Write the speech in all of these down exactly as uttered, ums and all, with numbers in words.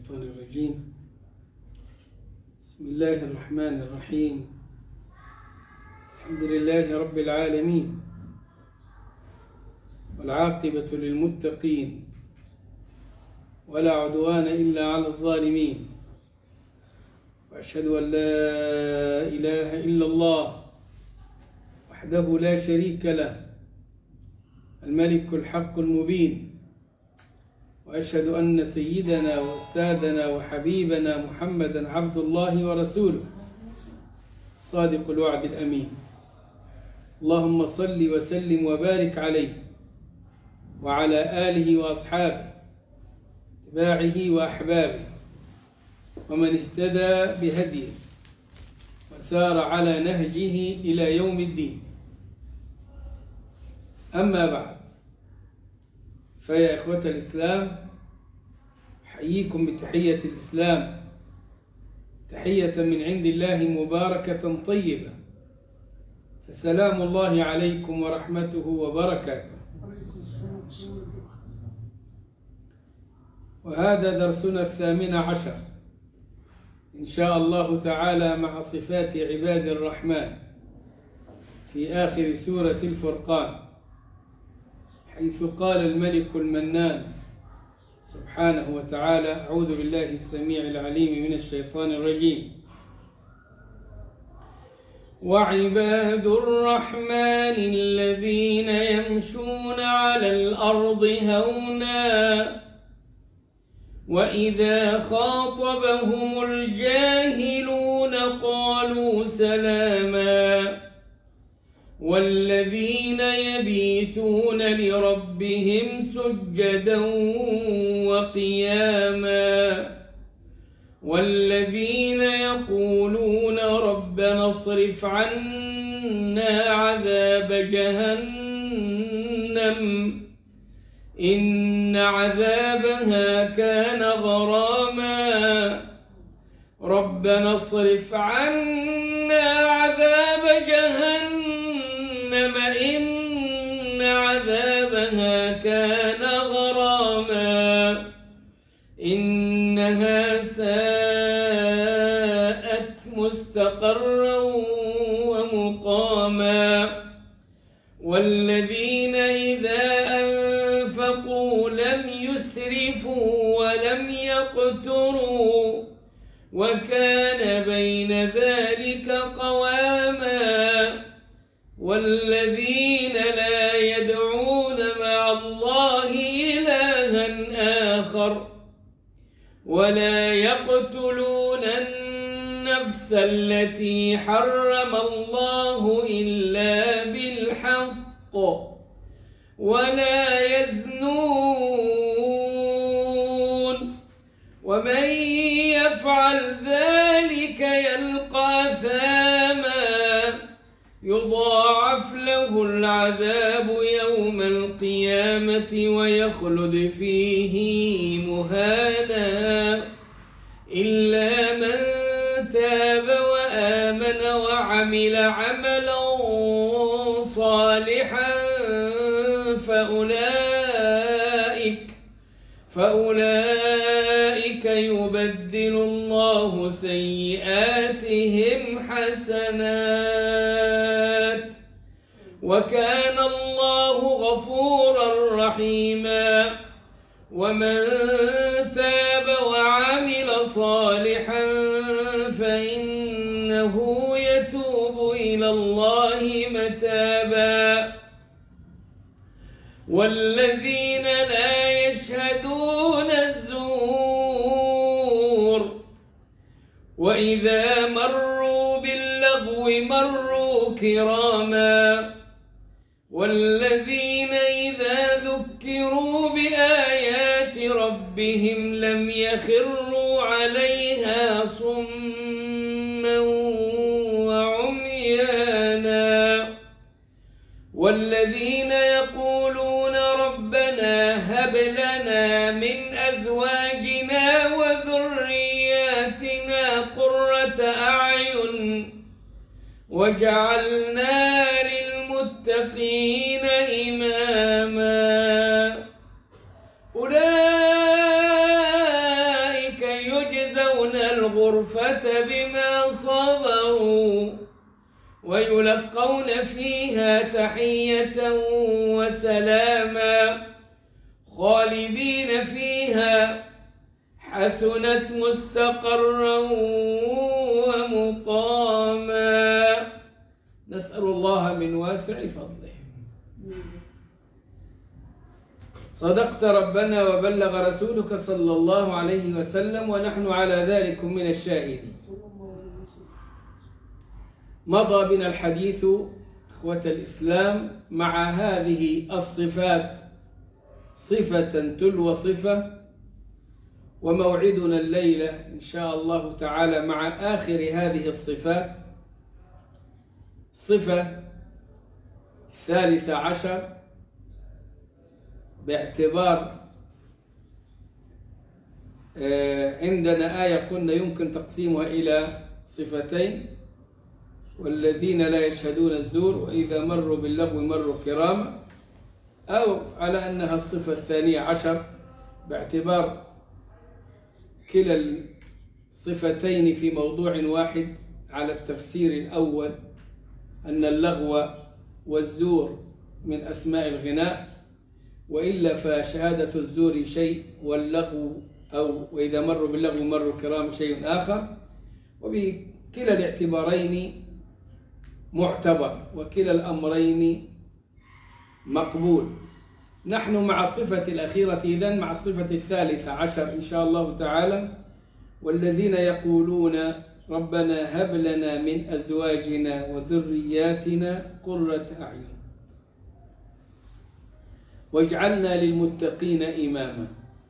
الشيطان الرجيم. بسم الله الرحمن الرحيم. الحمد لله رب العالمين، والعاقبة للمتقين، ولا عدوان إلا على الظالمين، وأشهد أن لا إله إلا الله وحده لا شريك له، الملك الحق المبين. وأشهد أن سيدنا وأستاذنا وحبيبنا محمدا عبد الله ورسوله، صادق الوعد الأمين. اللهم صل وسلم وبارك عليه وعلى آله وأصحابه، اتباعه وأحبابه، ومن اهتدى بهديه وسار على نهجه إلى يوم الدين. أما بعد، فيا إخوة الإسلام، أحييكم بتحية الإسلام، تحية من عند الله مباركة طيبة، فسلام الله عليكم ورحمته وبركاته. وهذا درسنا الثامن عشر إن شاء الله تعالى مع صفات عباد الرحمن في آخر سورة الفرقان، حيث قال الملك المنان سبحانه وتعالى: أعوذ بالله السميع العليم من الشيطان الرجيم: وعباد الرحمن الذين يمشون على الأرض هونا وإذا خاطبهم الجاهلون قالوا سلاما والذين يبيتون لربهم سجدا وقياما والذين يقولون ربنا اصرف عنا عذاب جهنم إن عذابها كان غراما ربنا اصرف عنا عذاب جهنم إن عذابها كان غراما إنها ساءت مستقرا ومقاما والذين إذا أنفقوا لم يسرفوا ولم يقتروا وكان بين ذلك قواما والذين لا يدعون مع الله إلها آخر ولا يقتلون النفس التي حرم الله إلا بالحق ولا يزنون ومن يفعل ذلك يلقى ثاما يضاعف له العذاب يوم القيامة ويخلد فيه مهانا إلا من تاب وآمن وعمل عملا صالحا فأولئك فأولئك يبدل الله سيئاتهم حسنات وكان الله غفورا رحيما ومن تاب وعمل صالحا فإنه يتوب إلى الله متابا والذين لا يشهدون الزور وإذا مروا باللغو مروا كراما والذين إذا ذكروا بآيات ربهم لم يخروا عليها صما وعميانا والذين يقولون ربنا هب لنا من أزواجنا وذرياتنا قرة أعين وجعلنا للمتقين إماما أولئك الغرفة بما صبروا ويلقون فيها تحية وسلاما خالدين فيها حسنت مستقرا ومقاما. نسأل الله من واسع فضله. صدقت ربنا وبلغ رسولك صلى الله عليه وسلم ونحن على ذلك من الشاهدين. مضى بنا الحديث إخوة الإسلام مع هذه الصفات صفة تلو صفة، وموعدنا الليلة إن شاء الله تعالى مع آخر هذه الصفات صفة ثالثة عشر، باعتبار عندنا آية قلنا يمكن تقسيمها إلى صفتين: والذين لا يشهدون الزور وإذا مروا باللغو مروا كراما، أو على أنها الصفة الثانية عشر باعتبار كلا الصفتين في موضوع واحد على التفسير الأول، أن اللغو والزور من أسماء الغناء، وإلا فشهادة الزور شيء واللغو أو وإذا مروا باللغو مروا كرام شيء آخر، وبكلا الاعتبارين معتبر وكلا الأمرين مقبول. نحن مع الصفة الأخيرة إذن مع الصفة الثالثة عشر إن شاء الله تعالى: والذين يقولون ربنا هب لنا من أزواجنا وذرياتنا قرة أعين واجعلنا للمتقين إماما.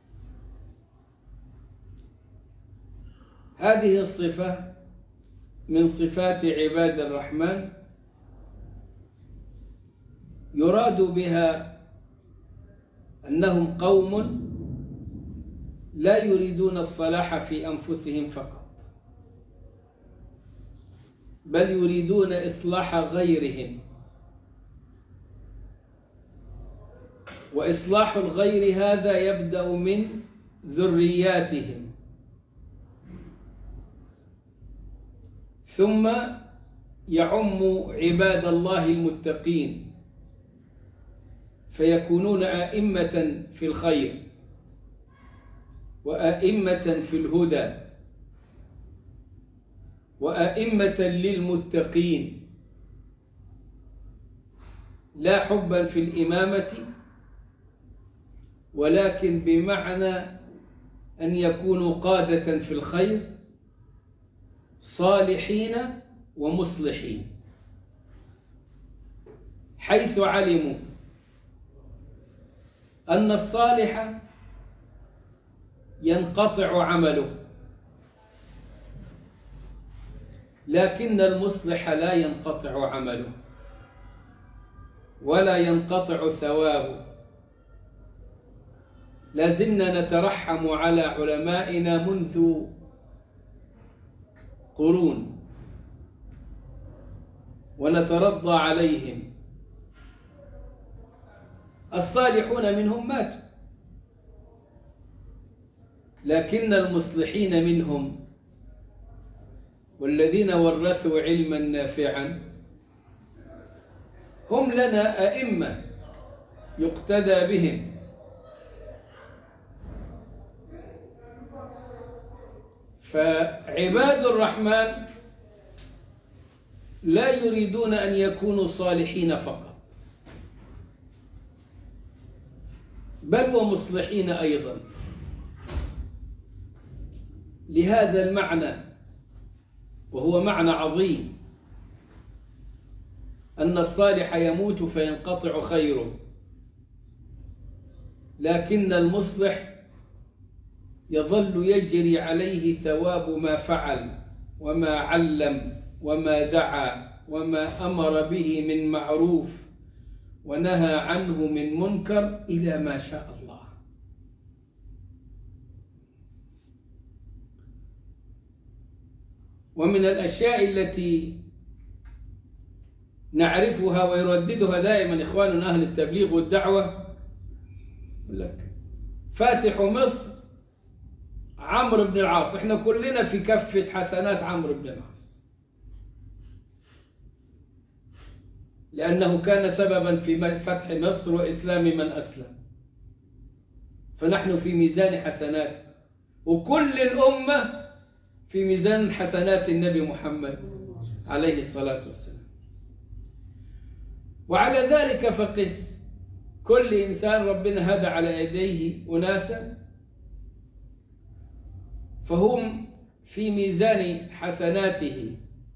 هذه الصفة من صفات عباد الرحمن، يراد بها أنهم قوم لا يريدون الصلاح في أنفسهم فقط، بل يريدون إصلاح غيرهم، وإصلاح الغير هذا يبدأ من ذرياتهم، ثم يعم عباد الله المتقين فيكونون أئمة في الخير وأئمة في الهدى وأئمة للمتقين، لا حبا في الإمامة، ولكن بمعنى أن يكونوا قادة في الخير صالحين ومصلحين، حيث علموا أن الصالح ينقطع عمله، لكن المصلح لا ينقطع عمله ولا ينقطع ثوابه. لازلنا نترحم على علمائنا منذ قرون ونترضى عليهم. الصالحون منهم ماتوا، لكن المصلحين منهم والذين ورثوا علما نافعا هم لنا أئمة يقتدى بهم. فعباد الرحمن لا يريدون أن يكونوا صالحين فقط، بل ومصلحين أيضا. لهذا المعنى، وهو معنى عظيم، أن الصالح يموت فينقطع خيره، لكن المصلح يظل يجري عليه ثواب ما فعل وما علم وما دعا وما أمر به من معروف ونهى عنه من منكر إلى ما شاء الله. ومن الأشياء التي نعرفها ويرددها دائما إخواننا أهل التبليغ والدعوة، فاتح مصر عمرو بن العاص، احنا كلنا في كفة حسنات عمرو بن العاص، لأنه كان سببا في فتح مصر وإسلام من أسلم، فنحن في ميزان حسنات، وكل الأمة في ميزان حسنات النبي محمد عليه الصلاة والسلام. وعلى ذلك فقس كل إنسان ربنا هدى على يديه أناسا فهم في ميزان حسناته،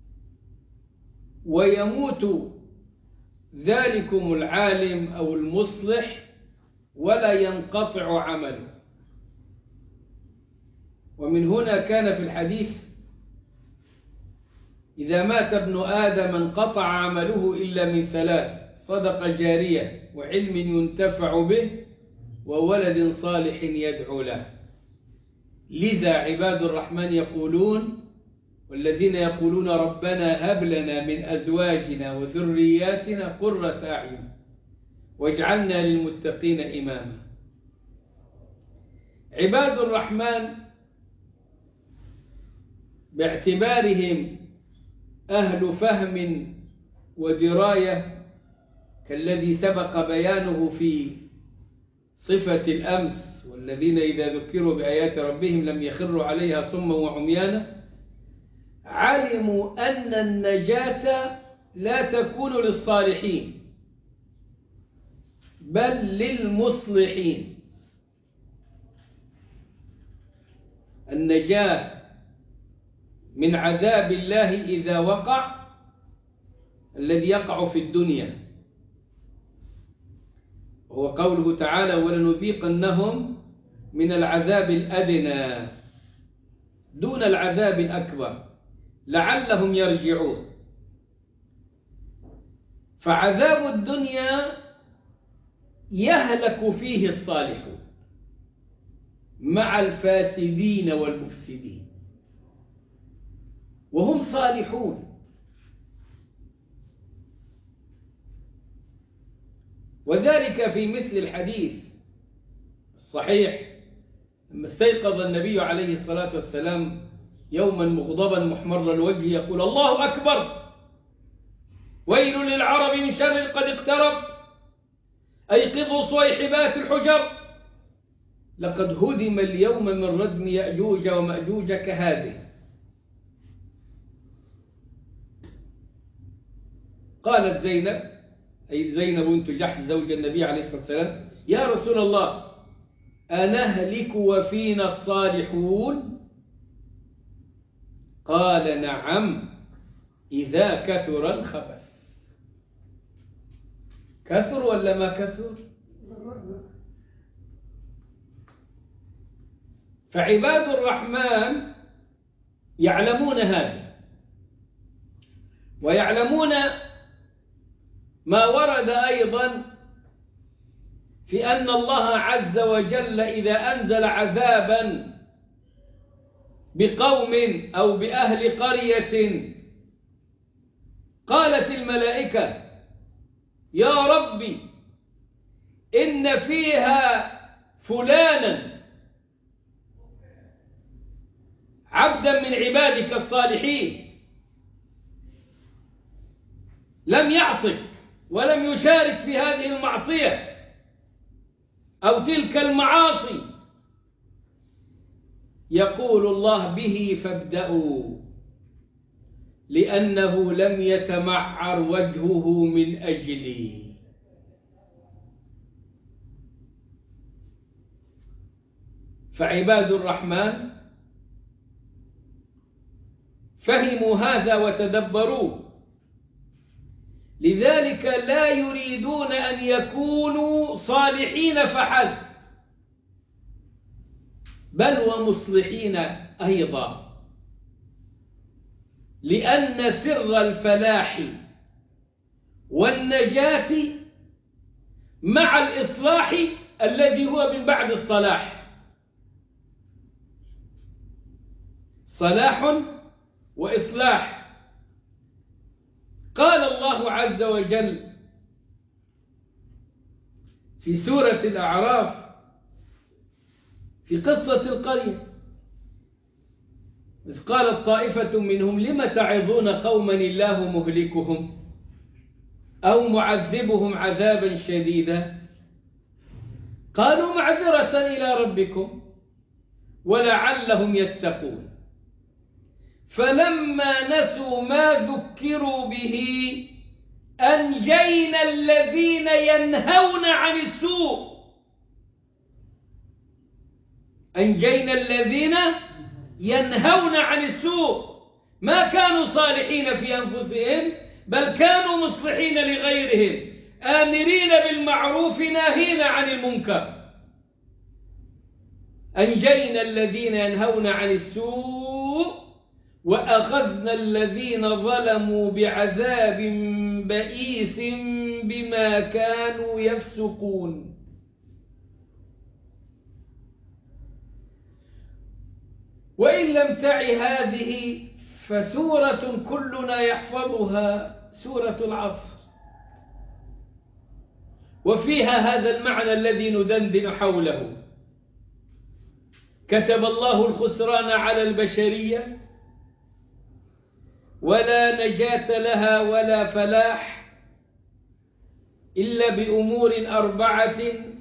ويموت ذلكم العالم أو المصلح ولا ينقطع عمله. ومن هنا كان في الحديث: إذا مات ابن آدم انقطع عمله إلا من ثلاث: صدقة جارية، وعلم ينتفع به، وولد صالح يدعو له. لذا عباد الرحمن يقولون: والذين يقولون ربنا هب لنا من أزواجنا وذرياتنا قرة أعين واجعلنا للمتقين إماما. عباد الرحمن باعتبارهم أهل فهم ودراية كالذي سبق بيانه في صفة الأمس: والذين إذا ذكروا بآيات ربهم لم يخروا عليها صما وعميانا، علموا أن النجاة لا تكون للصالحين بل للمصلحين. النجاة من عذاب الله إذا وقع، الذي يقع في الدنيا، هو قوله تعالى: ولنذيقنهم من العذاب الأدنى دون العذاب الأكبر لعلهم يرجعون. فعذاب الدنيا يهلك فيه الصالحون مع الفاسدين والمفسدين، وهم صالحون. وذلك في مثل الحديث الصحيح لما استيقظ النبي عليه الصلاة والسلام يوما مغضبا محمر الوجه يقول: الله أكبر، ويل للعرب من شر قد اقترب، أيقظوا صويحبات الحجر، لقد هدم اليوم من ردم يأجوج ومأجوج كهذه. قالت زينب، أي زينب بنت جحش زوج النبي عليه الصلاة والسلام: يا رسول الله، أنهلك وفينا الصالحون؟ قال: نعم، إذا كثر الخبث. كثر ولا ما كثر؟ فعباد الرحمن يعلمون هذا، ويعلمون ما ورد أيضا في أن الله عز وجل إذا أنزل عذابا بقوم أو بأهل قرية قالت الملائكة: يا ربي إن فيها فلانا عبدا من عبادك الصالحين لم يعصك ولم يشارك في هذه المعصية أو تلك المعاصي، يقول الله: به فابدأوا، لأنه لم يتمعر وجهه من أجلي. فعباد الرحمن فهموا هذا وتدبروه، لذلك لا يريدون أن يكونوا صالحين فحسب، بل ومصلحين أيضا، لأن سر الفلاح والنجاة مع الإصلاح الذي هو من بعد الصلاح. صلاح وإصلاح. قال الله عز وجل في سورة الأعراف في قصة القرية: إذ قالت طائفة منهم لم تعظون قوما الله مهلكهم أو معذبهم عذابا شديدا قالوا معذرة إلى ربكم ولعلهم يتقون فلما نسوا ما ذكروا به أنجينا الذين ينهون عن السوء أنجينا الذين ينهون عن السوء ما كانوا صالحين في أنفسهم بل كانوا مصلحين لغيرهم آمرين بالمعروف ناهين عن المنكر. أنجينا الذين ينهون عن السوء وأخذنا الذين ظلموا بعذاب بئيس بما كانوا يفسقون. وإن لم تعِ هذه فسورة كلنا يحفظها سورة العصر، وفيها هذا المعنى الذي ندندن حوله. كتب الله الخسران على البشرية ولا نجاة لها ولا فلاح إلا بأمور أربعة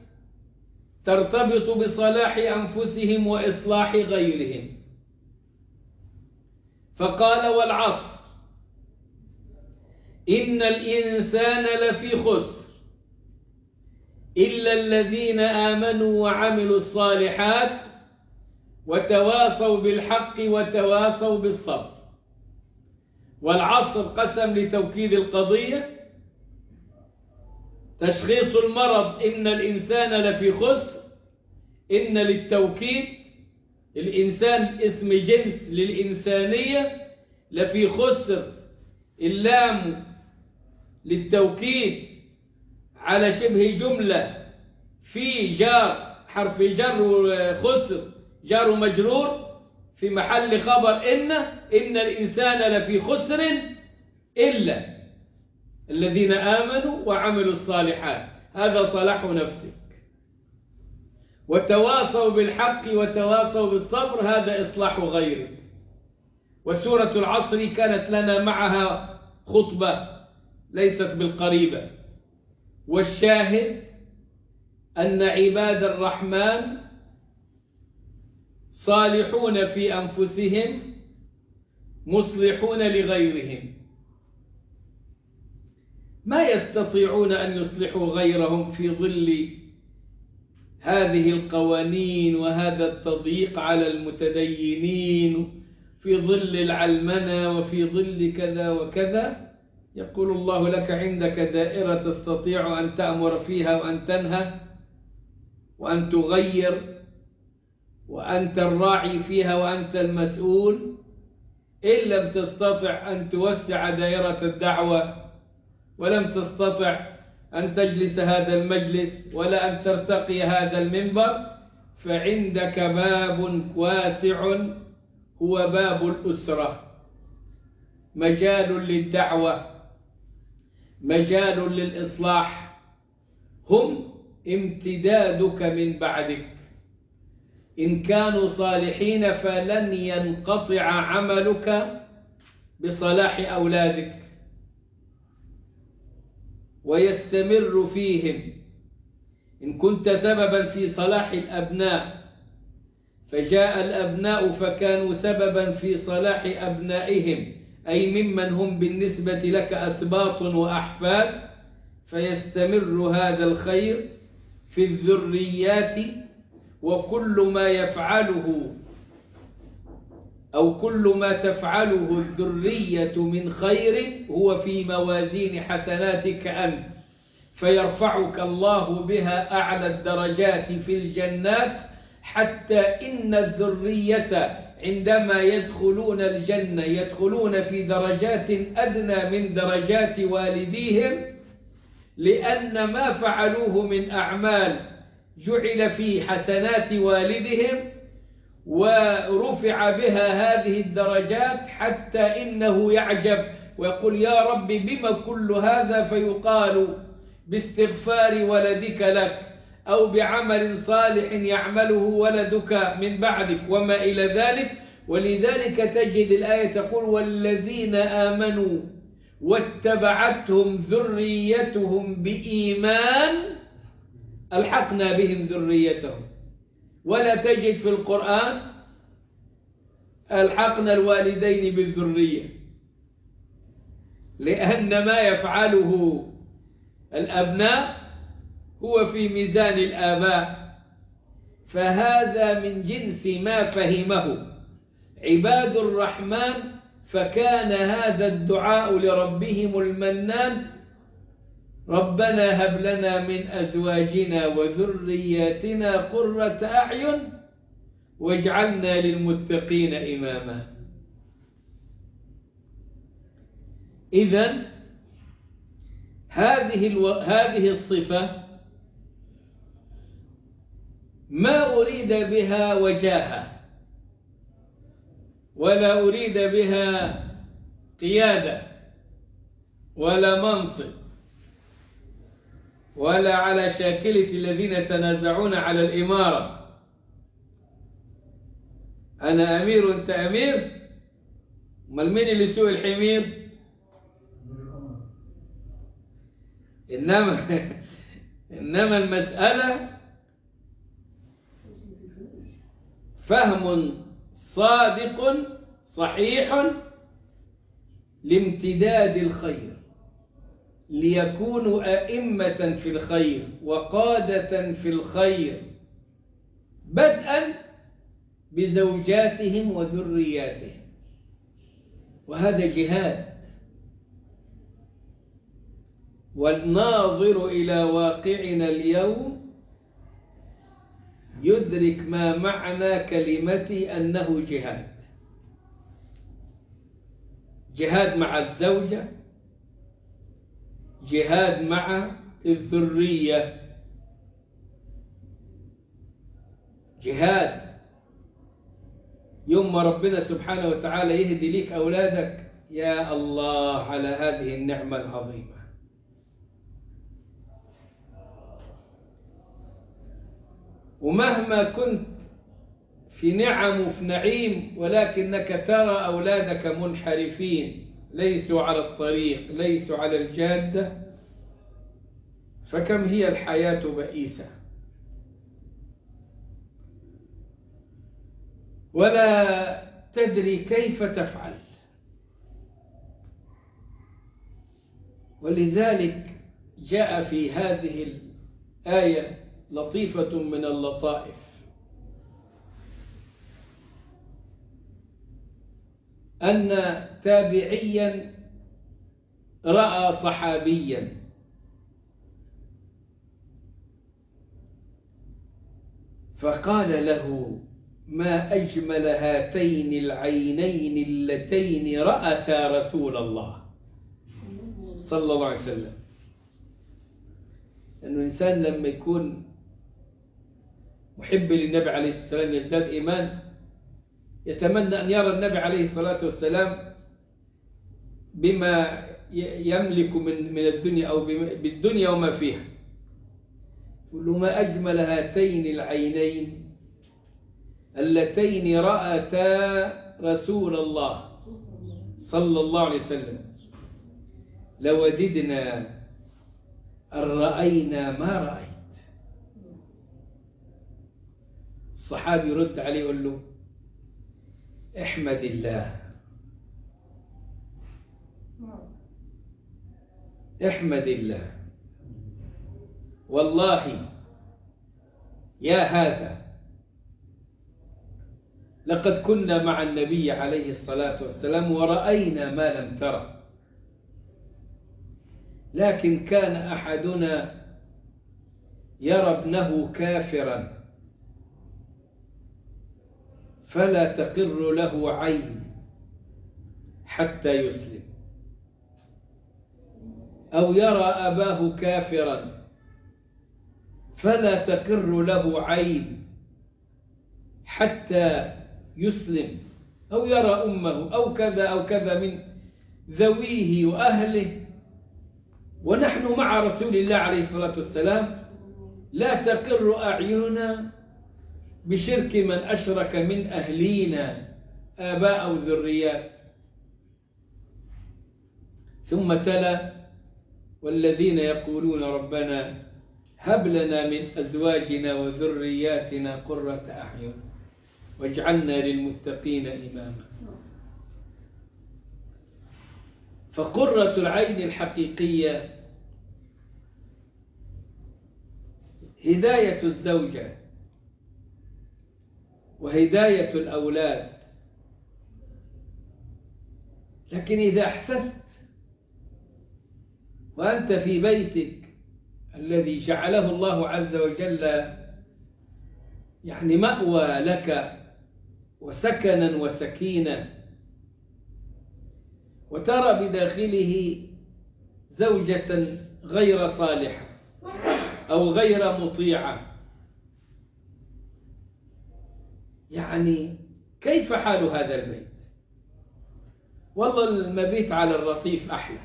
ترتبط بصلاح أنفسهم وإصلاح غيرهم. فقال والعصر إن الإنسان لفي خسر إلا الذين آمنوا وعملوا الصالحات وتواصوا بالحق وتواصوا بالصبر. والعصر قسم لتوكيد القضية. تشخيص المرض إن الإنسان لفي خسر، إن للتوكيد، الإنسان اسم جنس للإنسانية، لفي خسر اللام للتوكيد على شبه جملة في جار حرف جر خسر جار مجرور في محل خبر إن إن الإنسان لفي خسر إلا الذين آمنوا وعملوا الصالحات. هذا صلاح نفسك. وتواصوا بالحق وتواصوا بالصبر هذا إصلاح غيرك. وسورة العصر كانت لنا معها خطبة ليست بالقريبة. والشاهد أن عباد الرحمن صالحون في أنفسهم مصلحون لغيرهم، ما يستطيعون أن يصلحوا غيرهم في ظل هذه القوانين وهذا التضييق على المتدينين، في ظل العلمنة وفي ظل كذا وكذا. يقول الله لك عندك دائرة تستطيع أن تأمر فيها وأن تنهى وأن تغير، وأنت الراعي فيها وأنت المسؤول. إن لم تستطع أن توسع دائرة الدعوة ولم تستطع أن تجلس هذا المجلس ولا أن ترتقي هذا المنبر فعندك باب واسع هو باب الأسرة، مجال للدعوة، مجال للإصلاح، هم امتدادك من بعدك. إن كانوا صالحين فلن ينقطع عملك بصلاح أولادك ويستمر فيهم. إن كنت سببا في صلاح الأبناء فجاء الأبناء فكانوا سببا في صلاح أبنائهم، أي ممن هم بالنسبة لك أسباط وأحفاد، فيستمر هذا الخير في الذريات. وكل ما يفعله أو كل ما تفعله الذرية من خير هو في موازين حسناتك أنت، فيرفعك الله بها أعلى الدرجات في الجنات، حتى إن الذرية عندما يدخلون الجنة يدخلون في درجات أدنى من درجات والديهم، لأن ما فعلوه من أعمال جعل في حسنات والدهم ورفع بها هذه الدرجات، حتى إنه يعجب ويقول يا رب بما كل هذا؟ فيقال باستغفار ولدك لك أو بعمل صالح يعمله ولدك من بعدك وما إلى ذلك. ولذلك تجد الآية تقول والذين آمنوا واتبعتهم ذريتهم بإيمان ألحقنا بهم ذريتهم. ولا تجد في القرآن ألحقنا الوالدين بالذرية، لأن ما يفعله الأبناء هو في ميزان الآباء. فهذا من جنس ما فهمه عباد الرحمن، فكان هذا الدعاء لربهم المنان ربنا هب لنا من أزواجنا وذرياتنا قرة أعين واجعلنا للمتقين إماما. إذن هذه الو... هذه الصفة ما أريد بها وجاهة ولا أريد بها قيادة ولا منصب ولا على شاكلة الذين يتنازعون على الإمارة، أنا أمير وأنت أمير، امال مين اللي يسوق الحمير؟ إنما إنما المسألة فهم صادق صحيح لامتداد الخير، ليكونوا أئمة في الخير وقادة في الخير، بدءا بزوجاتهم وذرياتهم. وهذا جهاد. والناظر إلى واقعنا اليوم يدرك ما معنى كلمتي أنه جهاد. جهاد مع الزوجة، جهاد مع الذرية، جهاد. يوم ما ربنا سبحانه وتعالى يهدي ليك أولادك، يا الله على هذه النعمة العظيمة. ومهما كنت في نعم وفي نعيم ولكنك ترى أولادك منحرفين، ليسوا على الطريق، ليسوا على الجادة، فكم هي الحياة بئيسة. ولا تدري كيف تفعل. ولذلك جاء في هذه الآية لطيفة من اللطائف، أن تابعيا رأى صحابيا فقال له ما أجمل هاتين العينين اللتين رأتا رسول الله صلى الله عليه وسلم. أنه الإنسان لما يكون محب للنبي عليه الصلاة والسلام يزداد إيمان، يتمنى أن يرى النبي عليه الصلاة والسلام بما يملك من من الدنيا أو بالدنيا وما فيها. يقول له ما أجمل هاتين العينين اللتين رأتا رسول الله صلى الله عليه وسلم لوددنا أن رأينا ما رأيت. الصحابي يرد عليه يقول له احمد الله، احمد الله، والله يا هذا لقد كنا مع النبي عليه الصلاة والسلام ورأينا ما لم ترى، لكن كان أحدنا يرى ابنه كافرا فلا تقر له عين حتى يسلم، أو يرى أباه كافرا فلا تقر له عين حتى يسلم، أو يرى أمه أو كذا أو كذا من ذويه وأهله، ونحن مع رسول الله عليه الصلاة والسلام لا تقر أعيننا بشرك من أشرك من أهلينا آباء أو ذريات. ثم تلا: والذين يقولون ربنا هب لنا من أزواجنا وذرياتنا قرة أعين واجعلنا للمتقين إماما. فقرة العين الحقيقية هداية الزوجة وهداية الأولاد. لكن إذا أحسست وأنت في بيتك الذي جعله الله عز وجل يعني مأوى لك وسكنا وسكينة، وترى بداخله زوجة غير صالحة أو غير مطيعة، يعني كيف حال هذا البيت؟ والله المبيت على الرصيف أحلى،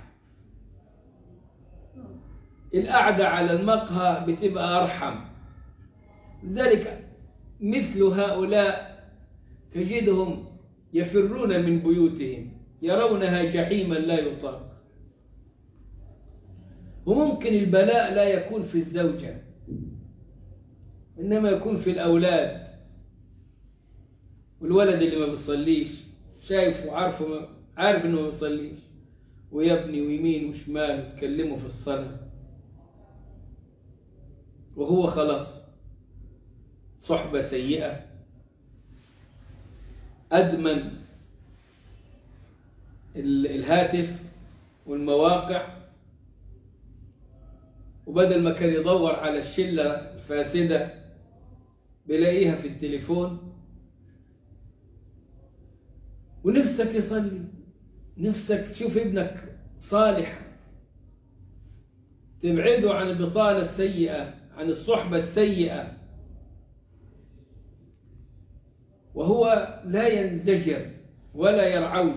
القعدة على المقهى بتبقى أرحم. لذلك مثل هؤلاء تجدهم يفرون من بيوتهم يرونها جحيما لا يطاق. وممكن البلاء لا يكون في الزوجة إنما يكون في الأولاد. والولد اللي ما بيصليش شايف وعارفه عارف إنه ما بيصليش ويبني ويمين وشمال ويتكلموا في الصلاة، وهو خلاص صحبة سيئة، أدمن الهاتف والمواقع، وبدل ما كان يدور على الشلة الفاسدة بلاقيها في التليفون. ونفسك يصلي، نفسك تشوف ابنك صالح، تبعده عن البطالة السيئة، عن الصحبة السيئة، وهو لا ينزجر ولا يرعوي.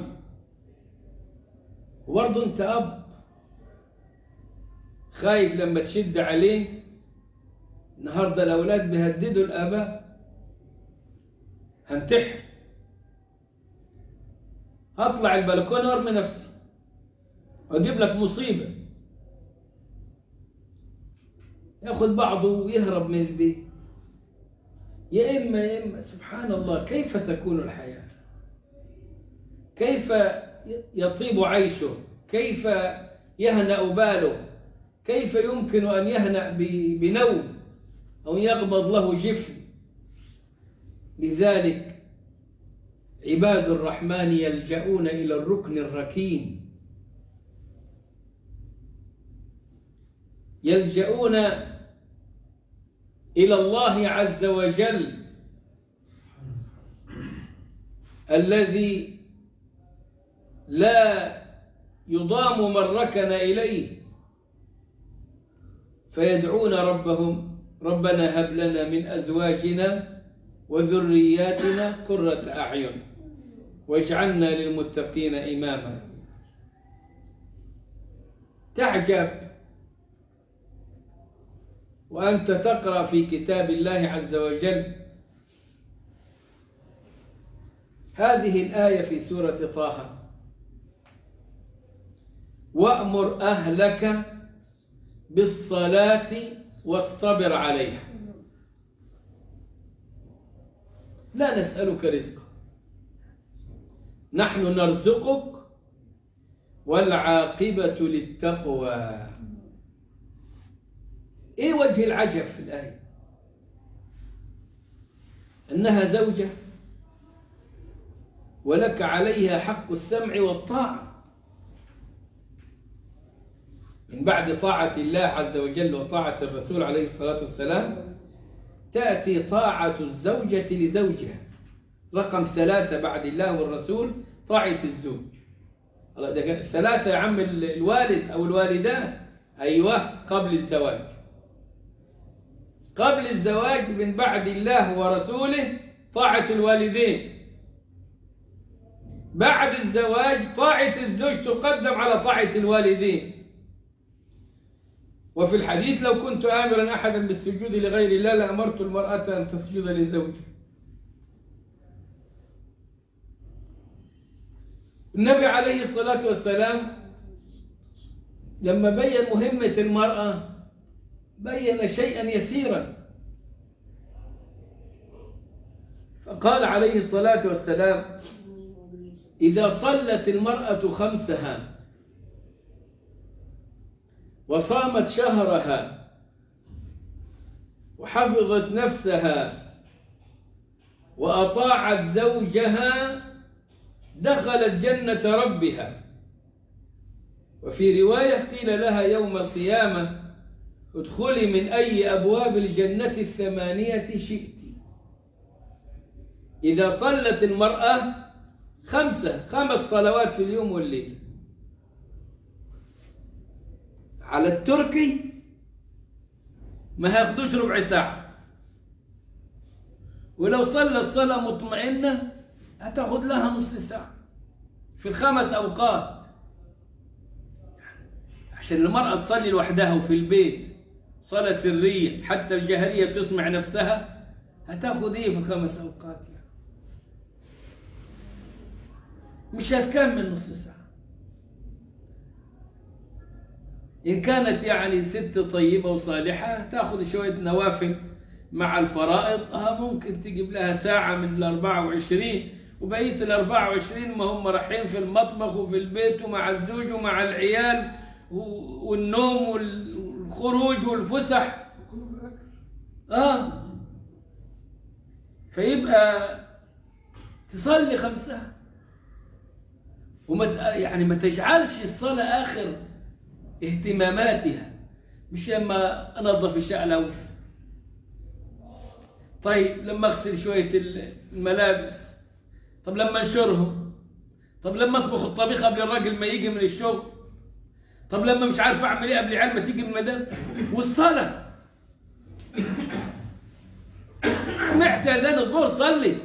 وبرضه انت أب خايف لما تشد عليه. النهارده الأولاد بيهددوا الآباء: هنتحر، هطلع البلكونه وارمي نفسي واجيب لك مصيبة. ياخذ بعضه ويهرب من البيت. يا إما يا إما سبحان الله، كيف تكون الحياة؟ كيف يطيب عيشه؟ كيف يهنأ باله؟ كيف يمكن أن يهنأ بنوم أو يغمض له جفن؟ لذلك عباد الرحمن يلجؤون إلى الركن الركين، يلجؤون إلى الله عز وجل الذي لا يضام من ركن إليه، فيدعون ربهم: ربنا هب لنا من أزواجنا وذرياتنا قرة أعين واجعلنا للمتقين إماما. تعجب وأنت تقرأ في كتاب الله عز وجل هذه الآية في سورة طه: وأمر أهلك بالصلاة واصطبر عليها. لا نسألك رزقا، نحن نرزقك والعاقبة للتقوى. إيه وجه العجب في الآية؟ أنها زوجة ولك عليها حق السمع والطاعة. من بعد طاعة الله عز وجل وطاعة الرسول عليه الصلاة والسلام تأتي طاعة الزوجة لزوجها. رقم ثلاثة بعد الله والرسول طاعة الزوج. ثلاثة يا عم الوالد أو الوالدان، أيوة، قبل الزواج. قبل الزواج من بعد الله ورسوله طاعة الوالدين. بعد الزواج طاعة الزوج تقدم على طاعة الوالدين. وفي الحديث: لو كنت آمرا أحدا بالسجود لغير الله لأمرت المرأة أن تسجد لزوجها. النبي عليه الصلاة والسلام لما بين مهمة المرأة بين شيئا يسيرا، فقال عليه الصلاة والسلام: إذا صلت المرأة خمسها وصامت شهرها وحفظت نفسها وأطاعت زوجها دخلت جنة ربها. وفي رواية قيل لها يوم القيامة: ادخلي من أي أبواب الجنة الثمانية شئت. إذا صلت المرأة خمسة خمس صلوات في اليوم والليل. على التركي ما هياخدوش ربع ساعة، ولو صلت صلاة مطمئنة هتاخد لها نص ساعة في الخمس أوقات. عشان المرأة تصلي لوحدها وفي البيت صلاة سرية حتى الجهرية تسمع نفسها، هتاخد ايه في الخمس أوقات؟ مش هتكمل نص ساعة. إن كانت يعني ست طيبة وصالحة تاخذ شوية نوافل مع الفرائض، ها ممكن تجيب لها ساعة من الأربعة وعشرين، وبقية الأربعة وعشرين ما هم رايحين في المطبخ وفي البيت ومع الزوج ومع العيال والنوم والخروج والفسح. آه فيبقى تصلي خمسة، وما يعني ما تجعلش الصلاة آخر اهتماماتها. مش لما أنظف الشقة الأول، طيب لما أغسل شوية الملابس، طب لما أنشرهم، طب لما أطبخ الطبيخ قبل الراجل ما يجي من الشغل، طب لما مش عارف أعمل إيه قبل العيال ما تيجي من المدرسة. والصلاة سمعت أذان الظهر صلي،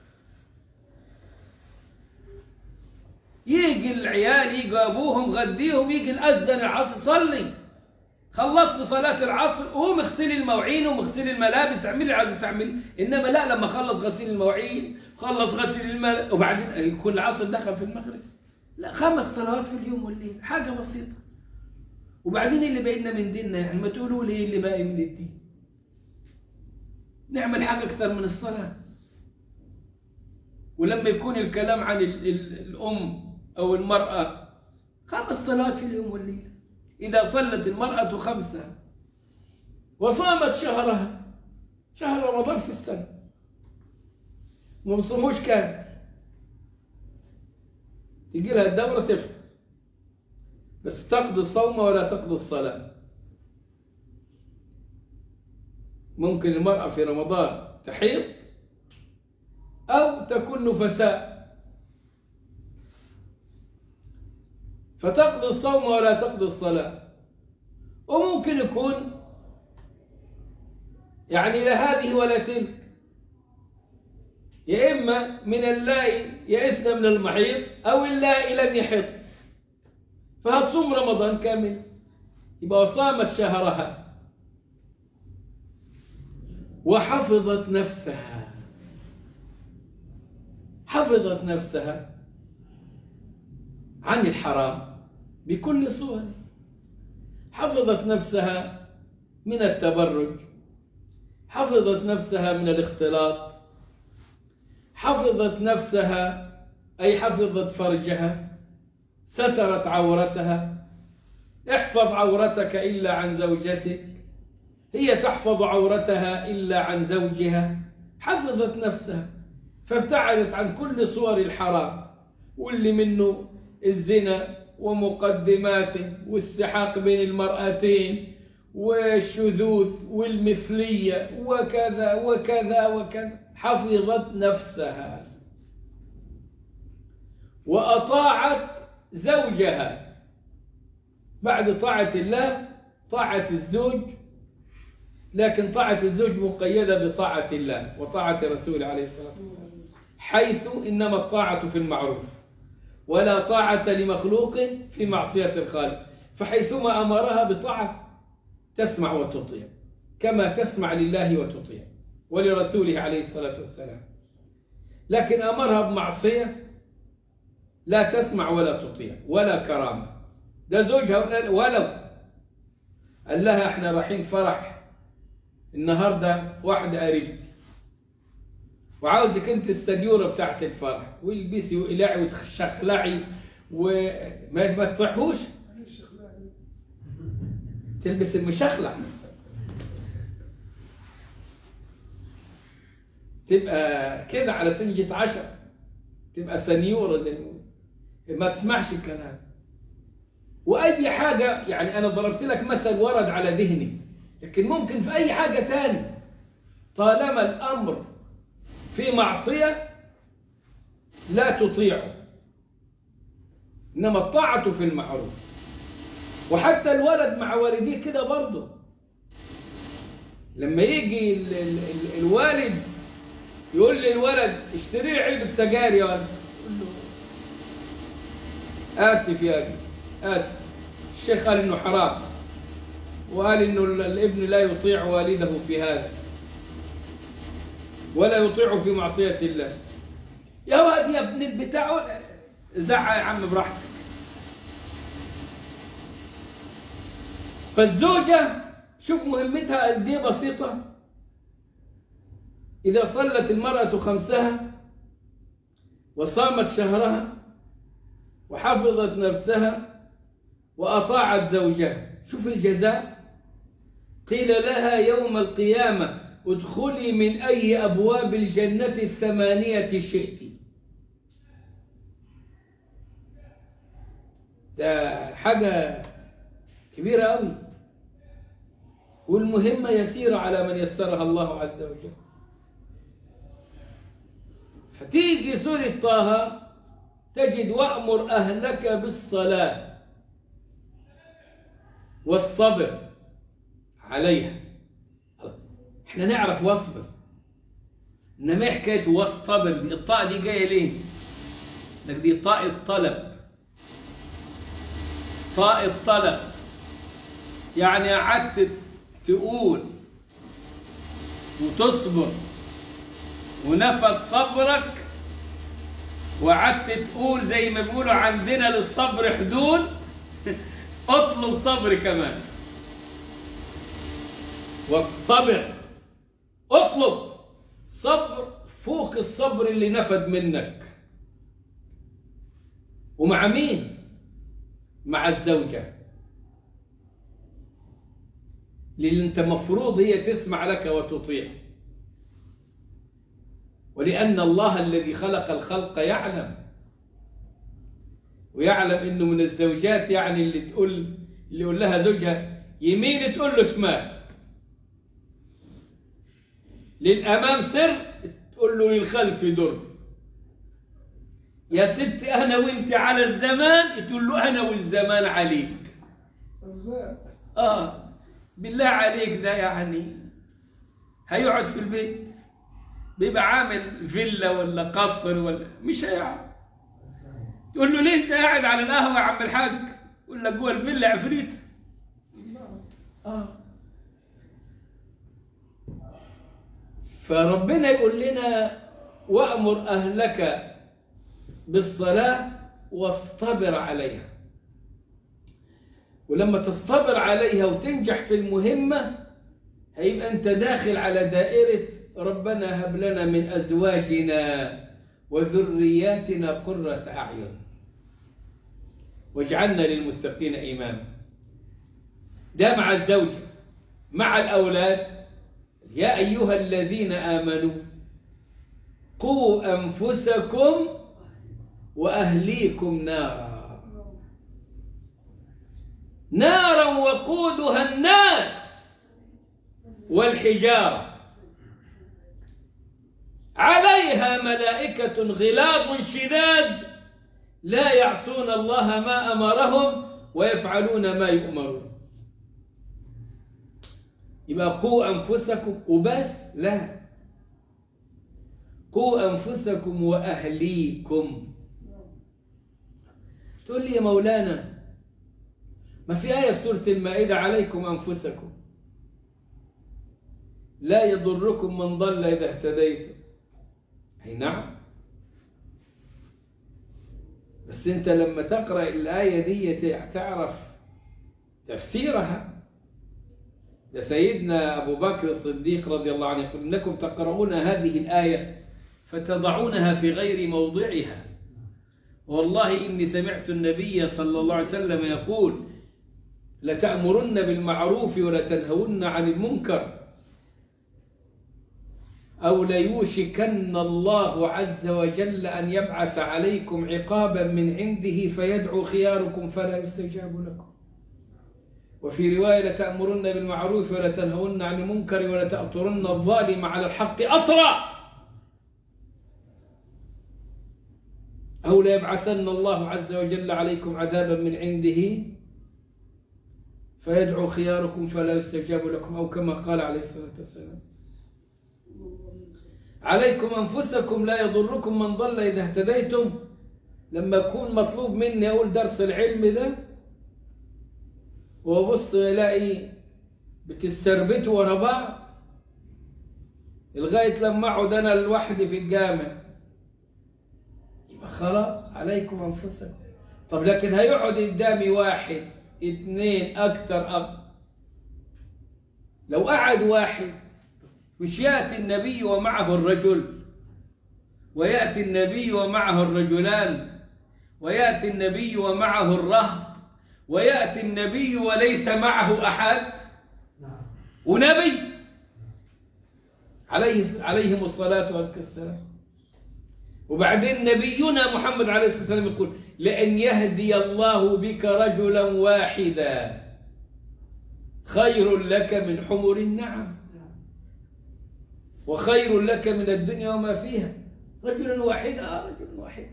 يجي العيال يجي أبوهم غديهم، يجي الأذان العصر صلي، خلصت صلاة العصر قوم اغسلي المواعين ومغسلي الملابس اعملي اللي عايزة تعملي. إنما لا، لما خلص غسيل المواعين خلص غسيل الملابس وبعدين يكون العصر دخل في المغرب. لا، خمس صلوات في اليوم والليل حاجة بسيطة. وبعدين اللي بقينا من ديننا يعني ما تقولوا لي اللي باقي من الدين، نعمل حاجة أكثر من الصلاة. ولما يكون الكلام عن ال ال الأم أو المرأة، خمس صلوات في اليوم والليل. إذا صلت المرأة خمسة وصامت شهرها، شهر رمضان في السنة ما بصوموش كامل، تجي لها الدورة تفطر، بس تقضي الصوم ولا تقضي الصلاة. ممكن المرأة في رمضان تحيض أو تكون نفساء فتقضي الصوم ولا تقضي الصلاة. وممكن يكون يعني لا هذه ولا تلك، يا إما من اللائي يئسن من المحيض أو اللائي لم يحض، فهتصوم رمضان كامل. يبقى صامت شهرها وحفظت نفسها. حفظت نفسها عن الحرام بكل صوره، حفظت نفسها من التبرج، حفظت نفسها من الاختلاط، حفظت نفسها أي حفظت فرجها، سترت عورتها. احفظ عورتك إلا عن زوجتك، هي تحفظ عورتها إلا عن زوجها. حفظت نفسها فابتعدت عن كل صور الحرام، واللي منه الزنا ومقدماته والسحاق بين المرأتين والشذوذ والمثلية وكذا وكذا وكذا. حفظت نفسها وأطاعت زوجها. بعد طاعة الله طاعة الزوج، لكن طاعة الزوج مقيدة بطاعة الله وطاعة رسوله عليه الصلاة والسلام، حيث إنما الطاعة في المعروف ولا طاعة لمخلوق في معصية الخالق. فحيثما أمرها بطاعة تسمع وتطيع، كما تسمع لله وتطيع ولرسوله عليه الصلاة والسلام. لكن أمرها بمعصية لا تسمع ولا تطيع ولا كرامة. ده زوجها ولو قال لها احنا رايحين فرح النهاردة واحدة قريبتي وعاوزك انت السنيورة بتاعت الفرح والبسي وقلعي وتشخلعي وما ما تطيحوش تلبس المشخلع تبقى كده على سنجة عشر تبقى سنيورة زي ما ما تسمعش الكلام. وأي حاجة يعني أنا ضربت لك مثل ورد على ذهني لكن ممكن في أي حاجة تاني طالما الأمر في معصية لا تطيعه إنما الطاعة في المعروف. وحتى الولد مع والديه كده برضه لما يجي ال ال ال الوالد يقول للولد اشتري لي علبة سجاير يا ولد يقول له آسف يا أبي آسف الشيخ قال إنه حرام وقال إنه الابن لا يطيع والده في هذا ولا يطيعه في معصية الله. يا واد يا ابن البتاع زعق يا عم براحتك. فالزوجة شوف مهمتها قد ايه بسيطة. إذا صلت المرأة خمسها وصامت شهرها وحفظت نفسها وأطاعت زوجها شوف الجزاء. قيل لها يوم القيامة ادخلي من أي أبواب الجنة الثمانية شئت. ده حاجة كبيرة أوي والمهمة يسيرة على من يسرها الله عز وجل. فتيجي سورة طه تجد وأمر أهلك بالصلاة والصبر عليها. احنا نعرف واصبر انما ايه حكايه واصطبر دي؟ الطاء دي جايه ليه؟ لك دي طاء الطلب. طاء الطلب يعني قعدت تقول وتصبر ونفذ صبرك وقعدت تقول زي ما بيقولوا عندنا للصبر حدود اطلب صبر كمان. والصبر اطلب صبر فوق الصبر اللي نفد منك. ومع مين؟ مع الزوجة لأن أنت مفروض هي تسمع لك وتطيع. ولأن الله الذي خلق الخلق يعلم ويعلم أنه من الزوجات يعني اللي تقول اللي يقول لها زوجها يمين تقول له شمال، للأمام سر تقول له للخلف در. يا ستي أنا وإنت على الزمان تقول له أنا والزمان عليك. آه بالله عليك ده يعني هيقعد في البيت بيبقى عامل فيلا ولا قصر ولا مش هيقعد. تقول له ليه أنت قاعد على القهوة يا عم الحاج؟ يقول لك جوه الفيلا عفريت. آه فربنا يقول لنا وأمر أهلك بالصلاة واصطبر عليها. ولما تصطبر عليها وتنجح في المهمة هيبقى أنت داخل على دائرة ربنا هب لنا من أزواجنا وذرياتنا قرة أعين واجعلنا للمتقين إماما. ده مع الزوجة. مع الأولاد يا أيها الذين آمنوا قوا أنفسكم وأهليكم نارا نارا وقودها الناس والحجارة عليها ملائكة غلاظ شداد لا يعصون الله ما أمرهم ويفعلون ما يؤمرون. يبقى قوا أنفسكم وبس؟ لا، قوا أنفسكم وأهليكم. تقول لي يا مولانا ما في آية في سورة المائدة عليكم أنفسكم لا يضركم من ضل إذا اهتديتم. أي نعم، بس أنت لما تقرأ الآية دي تعرف تفسيرها. ده سيدنا أبو بكر الصديق رضي الله عنه يقول: إنكم تقرؤون هذه الآية فتضعونها في غير موضعها، والله إني سمعت النبي صلى الله عليه وسلم يقول: لتأمرن بالمعروف ولتنهون عن المنكر، أو ليوشكن الله عز وجل أن يبعث عليكم عقابا من عنده فيدعو خياركم فلا يستجاب لكم. وفي رواية: لتأمرن بالمعروف ولتنهون عن المنكر ولتأطرن الظالم على الحق أطرا، أو ليبعثن الله عز وجل عليكم عذابا من عنده فيدعو خياركم فلا يستجاب لكم، أو كما قال عليه الصلاة والسلام: عليكم أنفسكم لا يضركم من ضل إذا اهتديتم. لما يكون مطلوب مني أقول درس العلم ده وأبص الاقي بتستربتوا ورا بعض لغاية لما أقعد أنا لوحدي في الجامع، يبقى خلاص عليكم أنفسكم. طب لكن هيقعد قدامي واحد اثنين أكثر أب، لو قعد واحد مش يأتي النبي ومعه الرجل، ويأتي النبي ومعه الرجلان، ويأتي النبي ومعه الرهب، ويأتي النبي وليس معه أحد ونبي عليه عليهم الصلاة والسلام. وبعدين نبينا محمد عليه الصلاة والسلام يقول: لأن يهدي الله بك رجلا واحدا خير لك من حمر النعم، وخير لك من الدنيا وما فيها. رجلا واحدا، آه رجل واحد.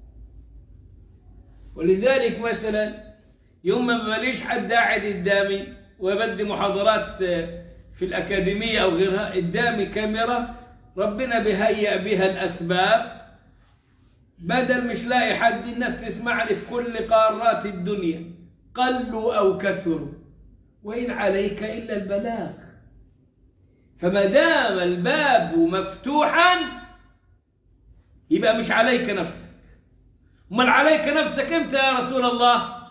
ولذلك مثلا يوم ما ماليش حد قاعد قدامي وبدي محاضرات في الأكاديمية أو غيرها، قدامي كاميرا ربنا بيهيئ بها الأسباب، بدل مش لاقي حد الناس تسمعني في كل قارات الدنيا قلوا أو كثروا، وإن عليك إلا البلاغ. فما دام الباب مفتوحا يبقى مش عليك نفسك. امال عليك نفسك امتى يا رسول الله؟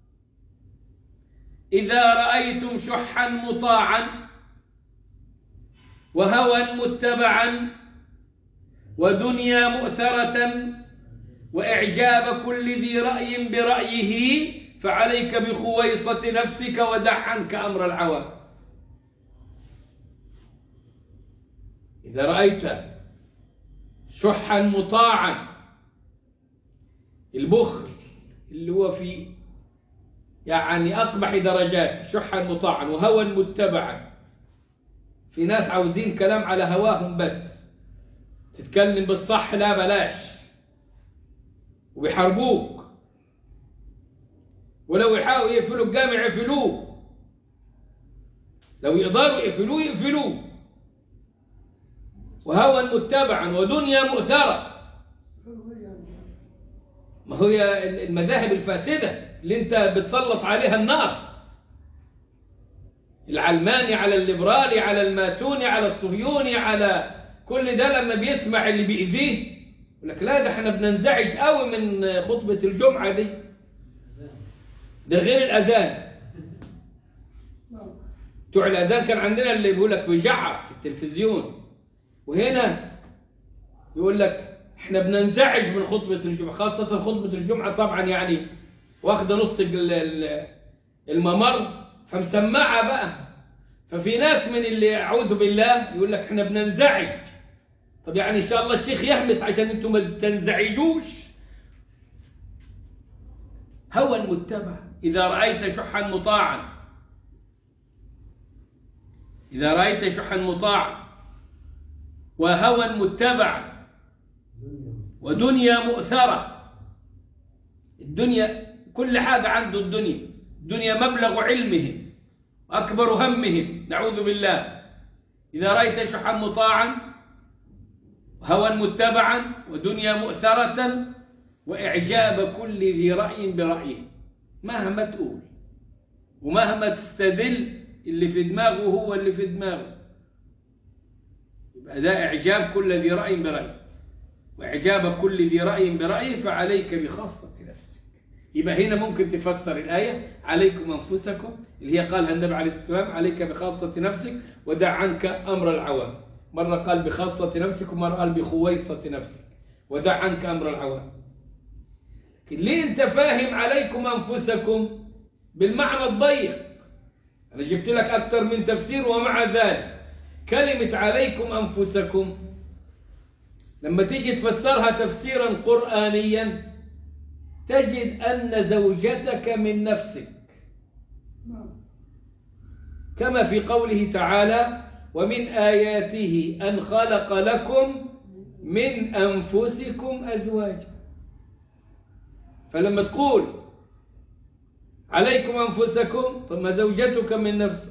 إذا رأيتم شحا مطاعا وهوى متبعا ودنيا مؤثرة وإعجاب كل ذي رأي برأيه فعليك بخويصة نفسك ودع عنك أمر العوام. إذا رأيت شحا مطاعا، البخل اللي هو في يعني أقبح درجات، شحا مطاعا وهوى متبعا، في ناس عاوزين كلام على هواهم بس، تتكلم بالصح لا بلاش، وبيحاربوك، ولو يحاولوا يقفلوا الجامع يقفلوه، لو يقدروا يقفلوه يقفلوه. وهوى متبعا ودنيا مؤثرة، ما هي المذاهب الفاسدة اللي انت بتسلط عليها النار، العلماني على الليبرالي على الماسوني على الصهيوني على كل ده، لما بيسمع اللي بيأذيه يقول لك لا ده احنا بننزعج قوي من خطبة الجمعة دي، ده غير الأذان. بتوع الأذان كان عندنا اللي بيقول لك بيجعر في التلفزيون، وهنا يقول لك احنا بننزعج من خطبة الجمعة، خاصة خطبة الجمعة طبعا يعني واخده نص الممر فمسمعة بقى. ففي ناس من اللي أعوذ بالله يقول لك احنا بننزعج. طب يعني إن شاء الله الشيخ يحبس عشان انتم ما تنزعجوش. هوى متبع. إذا رأيت شحا مطاعا، إذا رأيت شحا مطاعا وهوى متبعا ودنيا مؤثرة، الدنيا كل حاجة عنده، الدنيا الدنيا مبلغ علمهم أكبر همهم، نعوذ بالله. إذا رأيت شحا مطاعا وهوى متبعا ودنيا مؤثرة وإعجاب كل ذي رأي برأيه، مهما تقول ومهما تستدل اللي في دماغه هو اللي في دماغه، يبقى ده إعجاب كل ذي رأي برأيه، وإعجاب كل ذي رأي برأيه فعليك بخاصة نفسك. يبقى هنا ممكن تفسر الآية عليكم أنفسكم اللي هي قالها النبي عليه الصلاة والسلام عليك بخاصة نفسك ودع عنك أمر العوام. مرة قال بخاصة نفسك ومرة قال بخويصة نفسك ودع عنك أمر العوام. ليه أنت فاهم عليكم أنفسكم بالمعنى الضيق؟ أنا جبت لك أكثر من تفسير، ومع ذلك كلمة عليكم أنفسكم لما تيجي تفسرها تفسيرا قرآنيا تجد أن زوجتك من نفسك، كما في قوله تعالى ومن آياته أن خلق لكم من أنفسكم أزواجا. فلما تقول عليكم أنفسكم طب ما زوجتك من نفسك،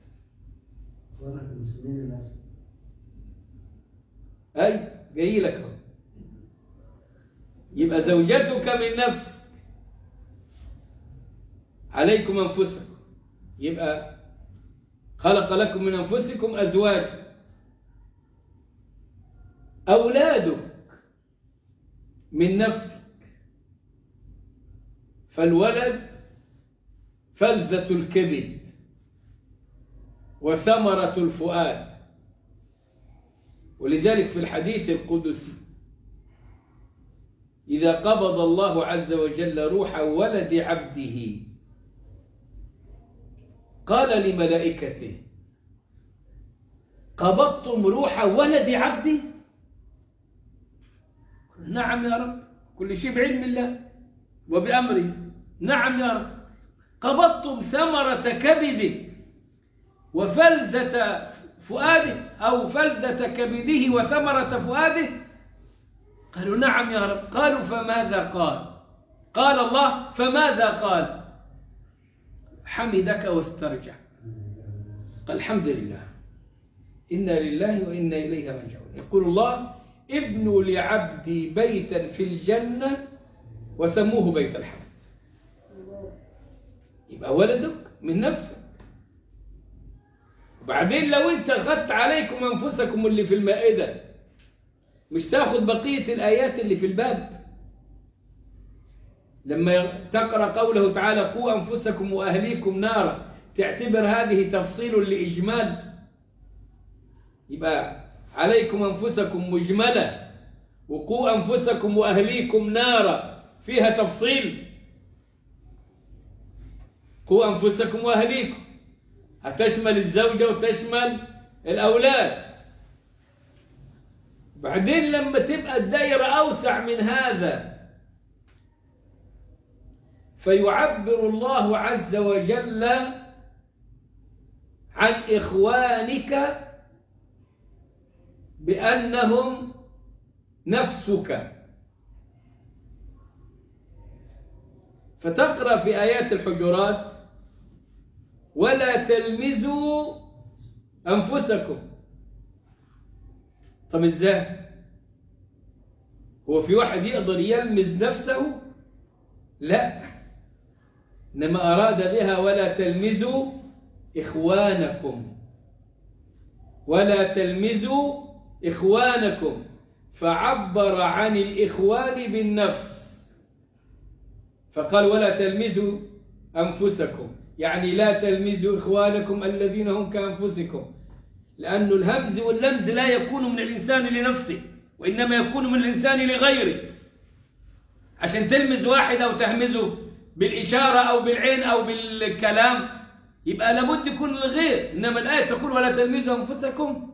أي جاي لك، يبقى زوجتك من نفسك عليكم أنفسكم، يبقى خلق لكم من أنفسكم أزواجا. أولادك من نفسك، فالولد فلذة الكبد وثمرة الفؤاد. ولذلك في الحديث القدسي إذا قبض الله عز وجل روح ولد عبده قال لملائكته قبضتم روح ولد عبدي؟ نعم يا رب، كل شيء بعلم الله وبأمره. نعم يا رب. قبضتم ثمرة كبده وفلذة فؤاده أو فلذة كبده وثمرة فؤاده؟ قالوا نعم يا رب. قالوا فماذا قال؟ قال الله فماذا قال؟ حمدك واسترجع، قال الحمد لله إنا لله وإنا إليه راجعون. يقول الله ابنوا لعبدي بيتا في الجنة وسموه بيت الحمد. يبقى ولدك من نفسك. وبعدين لو انت أخذت عليكم أنفسكم اللي في المائدة مش تاخذ بقية الآيات اللي في الباب. لما تقرأ قوله تعالى قوا أنفسكم وأهليكم نارا تعتبر هذه تفصيل لإجمال، يبقى عليكم أنفسكم مجملة وقوا أنفسكم وأهليكم نارا فيها تفصيل. قوا أنفسكم وأهليكم هتشمل الزوجة وتشمل الأولاد. بعدين لما تبقى الدائرة أوسع من هذا فيعبر الله عز وجل عن إخوانك بأنهم نفسك. فتقرأ في آيات الحجرات ولا تلمزوا أنفسكم. طب إزاي؟ هو في واحد يقدر يلمز نفسه؟ لا، إنما أراد بها ولا تلمزوا إخوانكم، ولا تلمزوا إخوانكم، فعبر عن الإخوان بالنفس فقال ولا تلمزوا أنفسكم، يعني لا تلمزوا إخوانكم الذين هم كأنفسكم، لأن الهمز واللمز لا يكون من الإنسان لنفسه وإنما يكون من الإنسان لغيره. عشان تلمز واحد أو تهمزه بالإشارة أو بالعين أو بالكلام يبقى لابد يكون للغير، إنما الآية تقول ولا تلمزوا أنفسكم.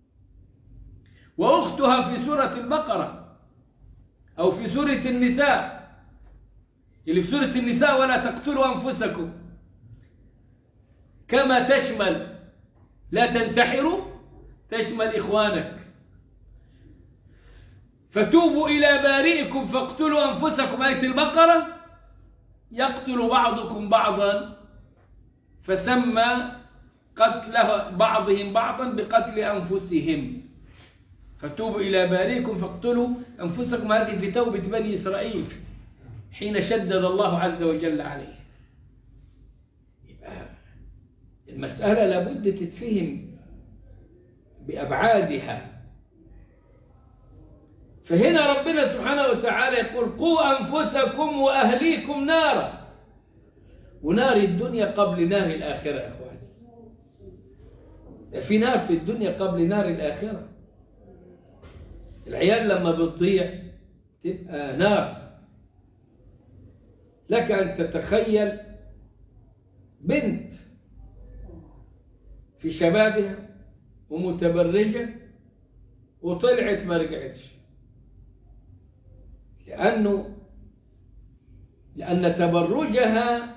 وأختها في سورة البقرة أو في سورة النساء، اللي في سورة النساء ولا تقتلوا أنفسكم كما تشمل لا تنتحروا تشمل إخوانك. فتوبوا إلى بارئكم فاقتلوا أنفسكم آية البقرة يقتل بعضكم بعضا فسمى قتل بعضهم بعضا بقتل أنفسهم. فتوبوا إلى بارئكم فاقتلوا أنفسكم، هذه في توبة بني إسرائيل حين شدد الله عز وجل عليه. يبقى المسألة لابد تتفهم بأبعادها. فهنا ربنا سبحانه وتعالى يقول قوا أنفسكم وأهليكم نارا، ونار الدنيا قبل نار الآخرة يا أخواني. في نار في الدنيا قبل نار الآخرة. العيال لما بتضيع تبقى نار. لك أن تتخيل بنت في شبابها ومتبرجة وطلعت ما رجعتش، لأنه لأن تبرجها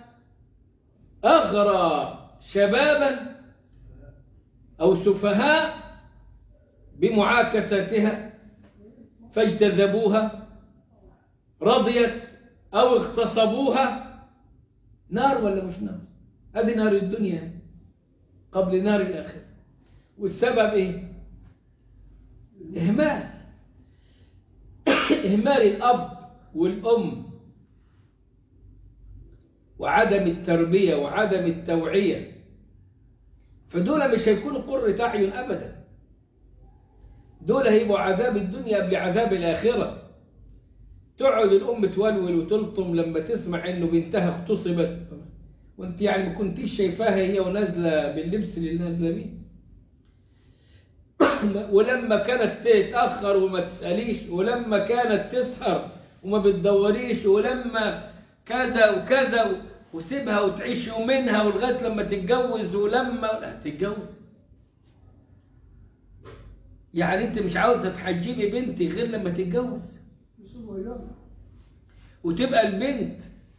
أغرى شبابا أو سفهاء بمعاكستها فاجتذبوها، رضيت أو اغتصبوها. نار ولا مش نار؟ هذه نار الدنيا قبل نار الآخرة. والسبب إيه؟ إهمال إهمال الأب والأم وعدم التربية وعدم التوعية. فدول مش هيكونوا قرة أعين أبدا، دول هيبقوا عذاب الدنيا قبل عذاب الآخرة. تقعد الأم تولول وتلطم لما تسمع إنه بنتها اغتصبت، وانت يعني ما كنتيش شايفاها هي ونازلة باللبس اللي نازلة بيه. ولما كانت تتأخر وما تسأليش، ولما كانت تسهر وما بتدوريش، ولما كذا وكذا، وسيبها وتعيش يومينها ولغاية لما تتجوز. ولما تتجوز يعني انت مش عاوزة تحجبي بنتي غير لما تتجوز، وتبقى البنت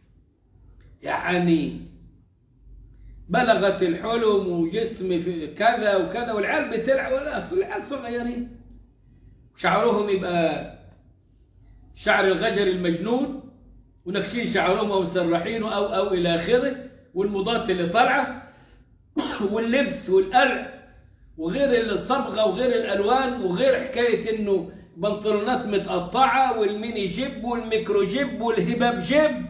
يعني بلغت الحلم وجسم في كذا وكذا، والعيال بتلعب، ولا العيال صغيرين شعرهم يبقى شعر الغجر المجنون، ونكشين شعرهم او مسرحينه او او الى اخره، والمضاد اللي طالعه واللبس والقلع وغير الصبغه وغير الالوان وغير حكايه انه بنطلونات متقطعه والميني جيب والميكرو جيب والهباب جيب.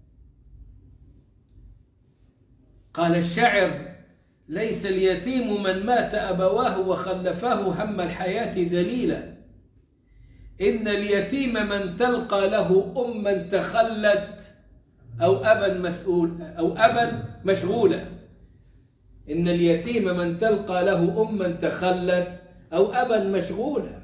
قال الشاعر ليس اليتيم من مات أبواه وخلفاه هم الحياة ذليلا، إن اليتيم من تلقى له أما تخلت أو أبا مسؤول أو أبا مشغولا. إن اليتيم من تلقى له أما تخلت أو أبا مشغولا.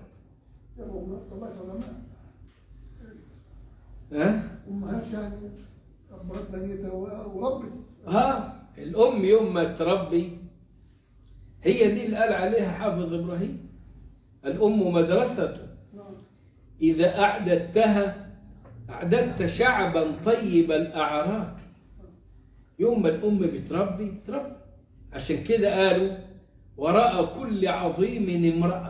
ها؟ أمهات يعني أبهات ميتة وربت. ها الأم يوم ما تربي، هي دي اللي قال عليها حافظ إبراهيم الأم مدرسة إذا أعددتها أعددت شعبا طيب الأعراق. يوم ما الأم بتربي تربي. عشان كده قالوا وراء كل عظيم امرأة.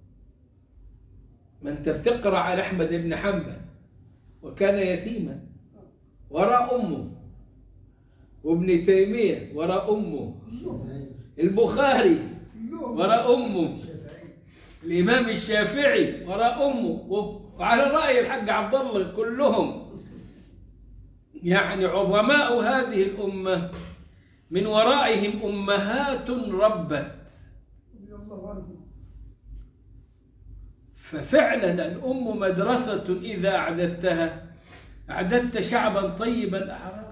ما أنت بتقرأ على أحمد بن حنبل وكان يتيما وراء أمه، وابن تيمية وراء أمه، البخاري وراء أمه، الإمام الشافعي وراء أمه، وعلى رأي الحاج عبد الله كلهم يعني عظماء هذه الأمة من ورائهم أمهات ربت. ففعلا الأم مدرسة إذا أعددتها أعددت شعبا طيب الأعراق.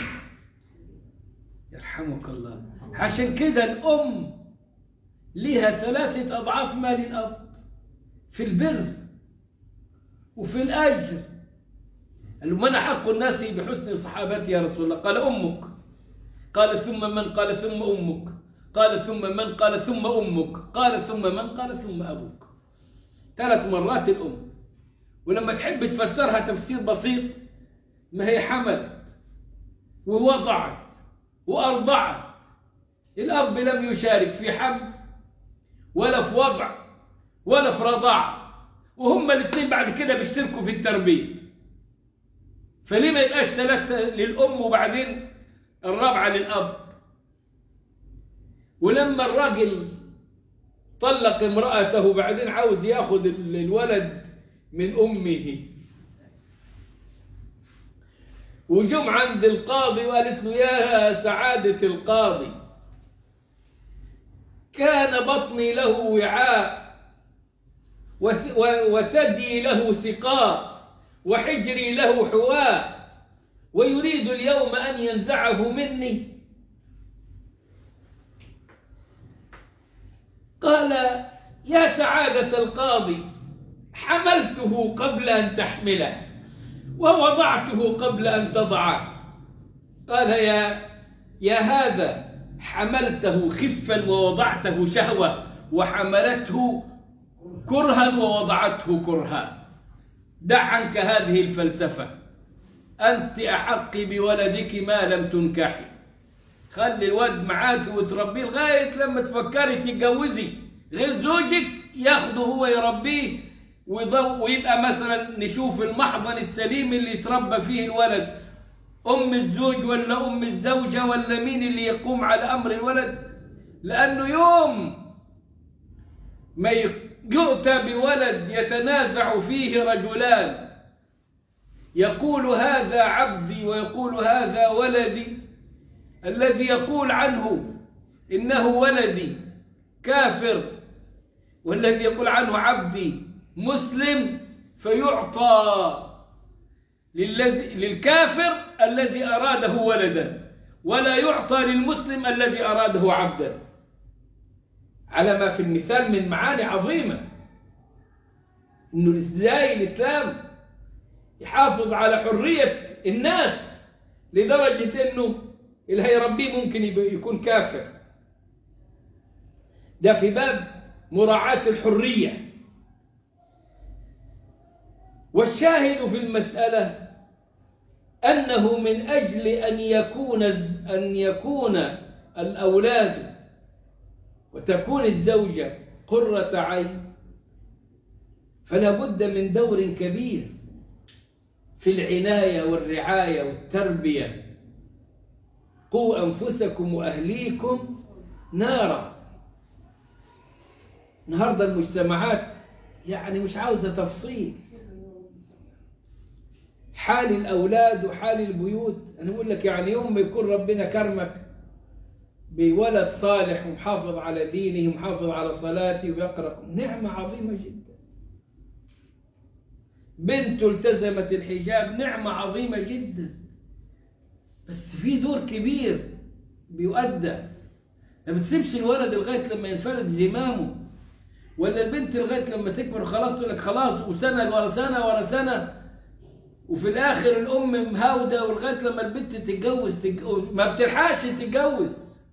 يرحمك الله. عشان كده الأم لها ثلاثة أضعاف مال الأب في البر وفي الأجر. من حق الناس بحسن صحابتي يا رسول الله؟ قال أمك. قال ثم من؟ قال ثم أمك. قال ثم من؟ قال ثم أمك. قال ثم من؟ قال ثم أبوك. ثلاث مرات الأم. ولما تحب تفسرها تفسير بسيط، ما هي حملت ووضعت وأرضعت. الأب لم يشارك في حمل ولا في وضع ولا في رضاع، وهم الاثنين بعد كده بيشتركوا في التربية. فليه ما يبقاش ثلاثة للأم وبعدين الرابعة للأب؟ ولما الراجل طلق امرأته بعدين عاوز ياخذ الولد من أمه، وجم عند القاضي وقالت له يا سعادة القاضي كان بطني له وعاء وثدي له سقاء وحجري له حواء ويريد اليوم أن ينزعه مني. قال يا سعادة القاضي حملته قبل أن تحمله ووضعته قبل أن تضعه. قال يا يا هذا حملته خفا ووضعته شهوة وحملته كرها ووضعته كرها. دع عنك هذه الفلسفة، أنت أحق بولدك ما لم تنكحي. خلي الواد معاك وتربيه لغاية لما تفكري تتجوزي، غير زوجك ياخده هو يربيه ويبقى مثلا نشوف المحضن السليم اللي يتربى فيه الولد، أم الزوج ولا أم الزوجة ولا مين اللي يقوم على أمر الولد. لأنه يوم ما يؤتى بولد يتنازع فيه رجلان، يقول هذا عبدي ويقول هذا ولدي، الذي يقول عنه إنه ولدي كافر والذي يقول عنه عبدي مسلم، فيعطى للكافر الذي أراده ولدا ولا يعطى للمسلم الذي أراده عبدا، على ما في المثال من معاني عظيمة. إنه إزاي الإسلام يحافظ على حرية الناس لدرجة إنه اللي هيربيه ممكن يكون كافر. ده في باب مراعاة الحرية. والشاهد في المسألة أنه من أجل أن يكون أن يكون الأولاد وتكون الزوجة قرة عين، فلا بد من دور كبير في العناية والرعاية والتربية. قوا أنفسكم وأهليكم نارا. النهارده المجتمعات يعني مش عاوزة تفصيل، حال الأولاد وحال البيوت. أنا أقول لك يعني يوم ما يكون ربنا كرمك بولد صالح ومحافظ على دينه ومحافظ على صلاته ويقرأ، نعمة عظيمة جدا. بنته التزمت الحجاب، نعمة عظيمة جدا. بس في دور كبير بيؤدى. ما بتسيبش الولد لغاية لما ينفرد زمامه، ولا البنت لغاية لما تكبر خلاص تقول لك خلاص، وسنة ورا سنة ورا سنة، وفي الآخر الأم مهاودة، ولغاية لما البنت تتجوز, تتجوز ما بتلحقش تتجوز،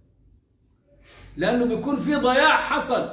لأنه بيكون في ضياع حصل.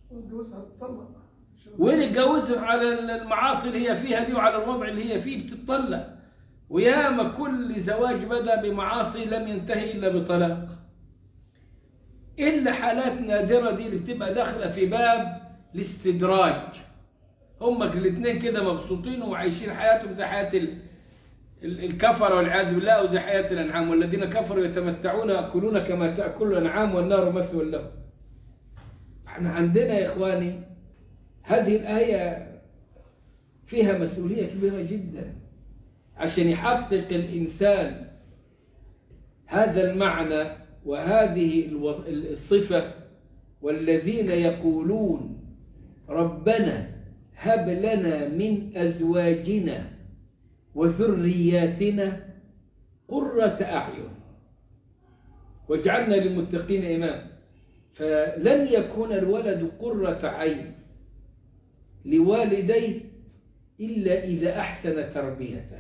وين اتجوزوا على المعاصي اللي هي فيها دي وعلى الوضع اللي هي فيه بتطلق. وياما كل زواج بدأ بمعاصي لم ينتهي إلا بطلاق، إلا حالات نادرة دي اللي بتبقى داخلة في باب الاستدراج. همك الاثنين كده مبسوطين وعايشين حياتهم زي حياة الكفر والعياذ بالله، وزي حياة الأنعام، والذين كفروا يتمتعون يأكلون كما تأكل الأنعام والنار مثوى لهم. احنا عندنا يا إخواني هذه الآية فيها مسؤولية كبيرة جدا عشان يحقق الإنسان هذا المعنى وهذه الصفة. والذين يقولون ربنا هب لنا من أزواجنا وذرياتنا قرة أعين واجعلنا للمتقين إماما. فلن يكون الولد قرة عين لوالديه إلا إذا أحسن تربيته،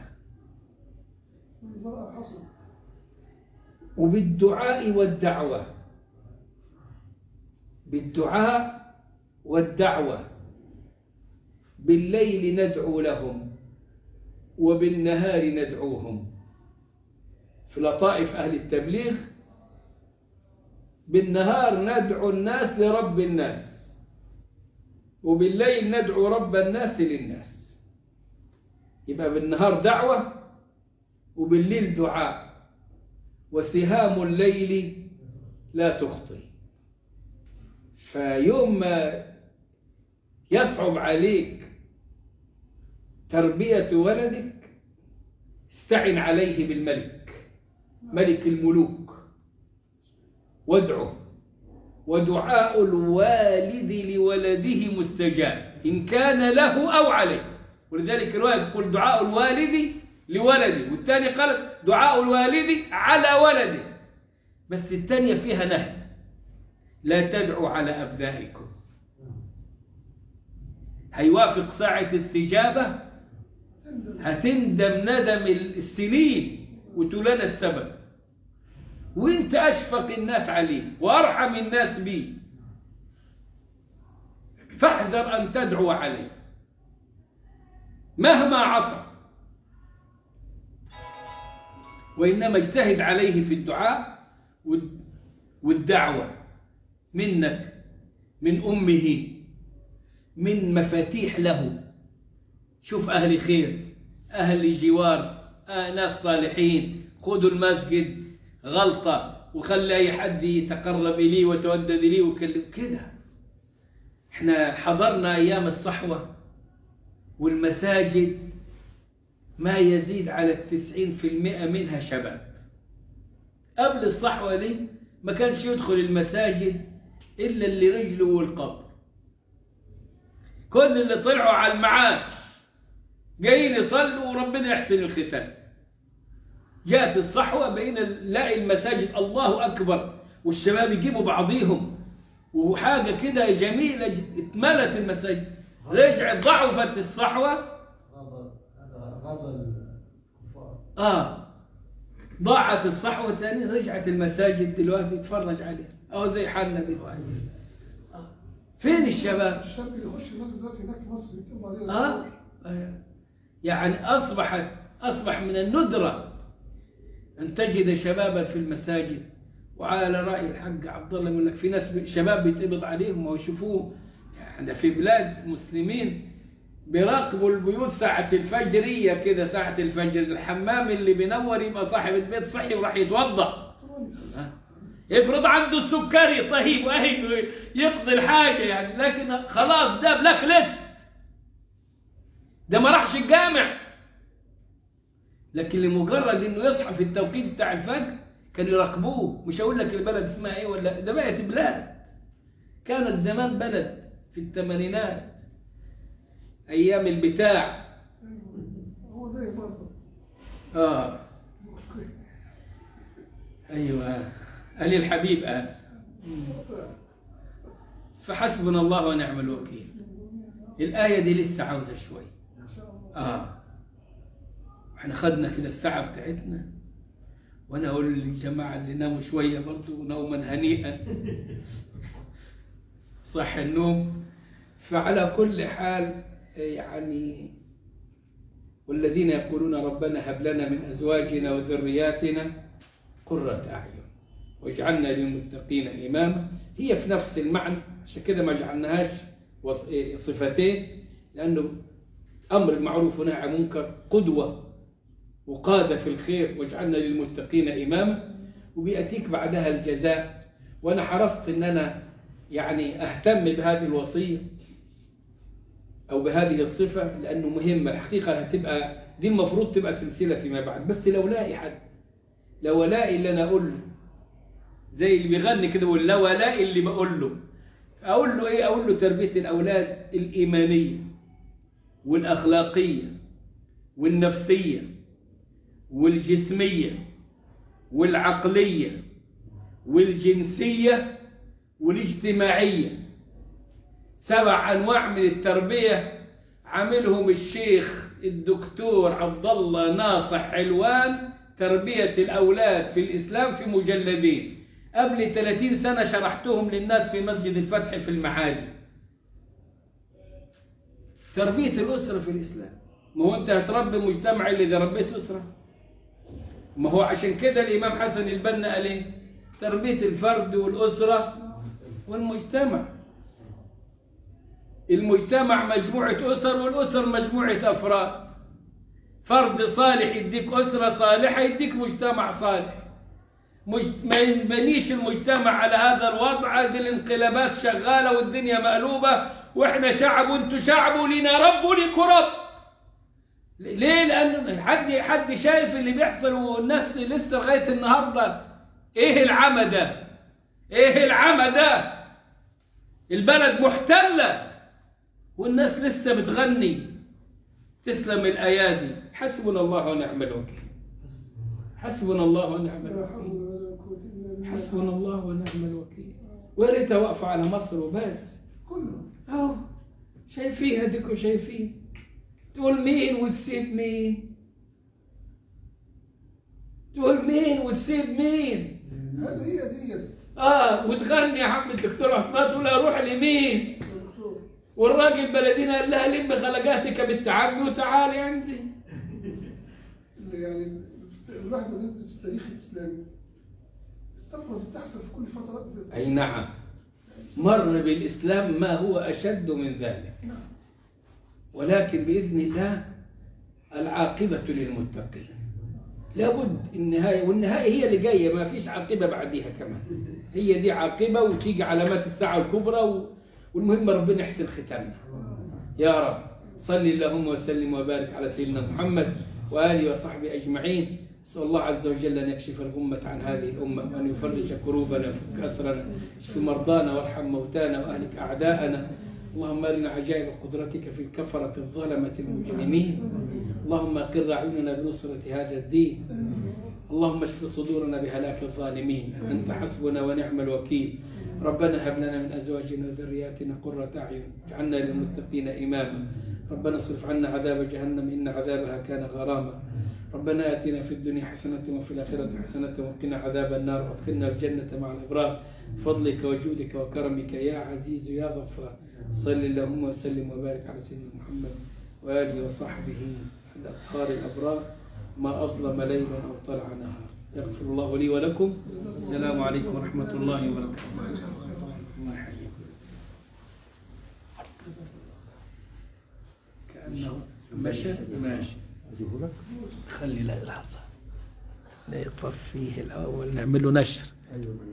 وبالدعاء والدعوة، بالدعاء والدعوة. بالليل ندعو لهم وبالنهار ندعوهم. في لطائف أهل التبليغ بالنهار ندعو الناس لرب الناس، وبالليل ندعو رب الناس للناس. يبقى بالنهار دعوة وبالليل دعاء. وسهام الليل لا تخطي. فيوم ما يصعب عليك تربية ولدك استعن عليه بالملك، ملك الملوك، وادعه. ودعاء الوالد لولده مستجاب. إن كان له أو عليه. ولذلك الرواية تقول دعاء الوالد لولده، والثاني قال دعاء الوالد على ولده، بس الثانية فيها نهي: لا تدعوا على أبنائكم. هيوافق ساعة استجابة هتندم ندم السنين وتقول لنا السبب، وانت أشفق الناس عليه وأرحم الناس به، فاحذر أن تدعو عليه مهما عطى، وإنما اجتهد عليه في الدعاء والدعوة منك، من أمه، من مفاتيح له. شوف أهل خير، أهل جوار، آه ناس صالحين، خذوا المسجد غلطة وخلي أي حد يتقرب إليه وتودد إليه وكلم كده. احنا حضرنا أيام الصحوة والمساجد ما يزيد على التسعين في المئة منها شباب. قبل الصحوة دي ما كانش يدخل المساجد إلا اللي رجله والقبر. كل اللي طلعوا على المعاش جايين يصلوا وربنا يحسن الختام. جاءت الصحوة بقينا نلاقي المساجد الله أكبر والشباب يجيبوا بعضيهم وحاجة كده جميلة، اتملت المساجد. رجعت ضعفت الصحوة، آه ضاعت الصحوة تاني، رجعت المساجد دلوقتي يتفرج عليها أو زي حالنا دلوقتي. آه. فين الشباب؟ الشاب اللي يخش المسجد دلوقتي هناك في مصر يتم عليه آه. آه يعني أصبحت أصبح من الندرة أن تجد شبابا في المساجد. وعلى رأي الحق عبد الله يقول لك في ناس شباب بيتقبض عليهم ويشوفوه. يعني في بلاد مسلمين بيراقبوا البيوت ساعة الفجرية كده، ساعة الفجر الحمام اللي بينور يبقى صاحب البيت صحي وراح يتوضأ. افرض عنده السكري طيب وأهي يقضي الحاجة يعني، لكن خلاص ده بلاك ليست، ده ما راحش الجامع. لكن لمجرد انه يصحى في التوقيت بتاع الفجر كانوا يراقبوه. مش هقول لك البلد اسمها ايه ولا، ده بقت بلاد. كانت زمان بلد في الثمانينات ايام البتاع. هو ده برضه اه ايوه قال الحبيب قال. فحسبنا الله ونعم الوكيل. الآية دي لسه عاوزة شوي. اه احنا خدنا كده الساعة بتاعتنا، وانا اقول للجماعة اللي ناموا شوية برضو نوما هنيئا صح النوم. فعلى كل حال يعني والذين يقولون ربنا هب لنا من أزواجنا وذرياتنا قرة أعين واجعلنا للمتقين إماما. هي في نفس المعنى، عشان كده ما جعلناهاش صفتين، لأنه أمر المعروف ونهي عن المنكر قدوة وقادة في الخير واجعلنا للمتقين إماما، وبيأتيك بعدها الجزاء. وأنا حرصت أن أنا يعني أهتم بهذه الوصية أو بهذه الصفة لأنه مهمة الحقيقة. هتبقى دي المفروض تبقى سلسلة فيما بعد. بس لو لاقي حد، لو لاقي اللي أنا أقول له زي اللي بيغني كده يقول لو لاقي اللي بقول له، أقول له إيه؟ أقول له تربية الأولاد الإيمانية والأخلاقية والنفسية والجسمية والعقلية والجنسية والاجتماعية. سبع أنواع من التربية عملهم الشيخ الدكتور عبد الله ناصح علوان، تربية الأولاد في الإسلام، في مجلدين. قبل ثلاثين سنة شرحتهم للناس في مسجد الفتح في المعادي. تربية الأسرة في الإسلام. ما هو أنت هتربي مجتمع اللي إذا ربيت أسرة. ما هو عشان كده الإمام حسن البنا قال إيه؟ تربية الفرد والأسرة والمجتمع. المجتمع مجموعة أسر والأسر مجموعة أفراد. فرد صالح يديك أسرة صالحة يديك مجتمع صالح. ما ينبنيش المجتمع على هذا الوضع. هذه الانقلابات شغالة والدنيا مقلوبة وإحنا شعب وإنتوا شعب ولنا رب ولكم رب. ليه؟ لأنه حد حد شايف اللي بيحصل والناس لسه لغاية النهاردة. إيه العمى ده؟ إيه العمى ده؟ البلد محتلة والناس لسه بتغني تسلم الأيادي. حسبنا الله ونعم الوكيل. حسبنا الله ونعم الوكيل. حسبنا الله ونعم الوكيل. ويا ريتها واقفة على مصر وبس. كله أهو شايفين هديكوا شايفين. تقول مين وتسيب مين؟ تقول مين وتسيب مين؟ هل هي دي؟ اه وتغني يا عم الدكتور عثمان تقول اروح لمين؟ والراجل بلدينا قال لها لم خلقاتك بالتعب وتعالي عندي. يعني الواحد ما يدرس التاريخ الاسلامي الطفره بتحصل في كل فترات. اي نعم، مر بالاسلام ما هو اشد من ذلك، ولكن باذن الله العاقبه للمتقين. لابد النهايه، والنهايه هي اللي جايه، ما فيش عاقبه بعديها كمان. هي دي عاقبه وتيجي علامات الساعه الكبرى و... والمهم ربنا يحسن ختامنا يا رب. صل اللهم وسلم وبارك على سيدنا محمد وآله وصحبه أجمعين. نسأل الله عز وجل أن يكشف الغمة عن هذه الأمة، وأن يفرج كروبنا ويفك أسرنا، اشف مرضانا وارحم موتانا وأهلك أعداءنا. اللهم أرنا عجائب قدرتك في الكفرة الظلمة المجرمين. اللهم أقر أعيننا بنصرة هذا الدين. اللهم اشف صدورنا بهلاك الظالمين. أنت حسبنا ونعم الوكيل. ربنا هب لنا من أزواجنا وذرياتنا قرة أعين واجعلنا للمتقين إماما. ربنا اصرف عنا عذاب جهنم إن عذابها كان غراما. ربنا آتنا في الدنيا حسنة وفي الآخرة حسنة وقنا عذاب النار وادخلنا الجنة مع الأبرار بفضلك وجودك وكرمك يا عزيز يا غفار. صل اللهم وسلم وبارك على سيدنا محمد وآله وصحبه الأطهار الأبرار ما أظلم ليلا أو طلع نهار. يغفر الله لي ولكم. السلام عليكم ورحمة الله وبركاته. الله يحييكم. كأنه مشى ماشي. خلي لا لحظة لا يطفيه الأول نعمل له نشر.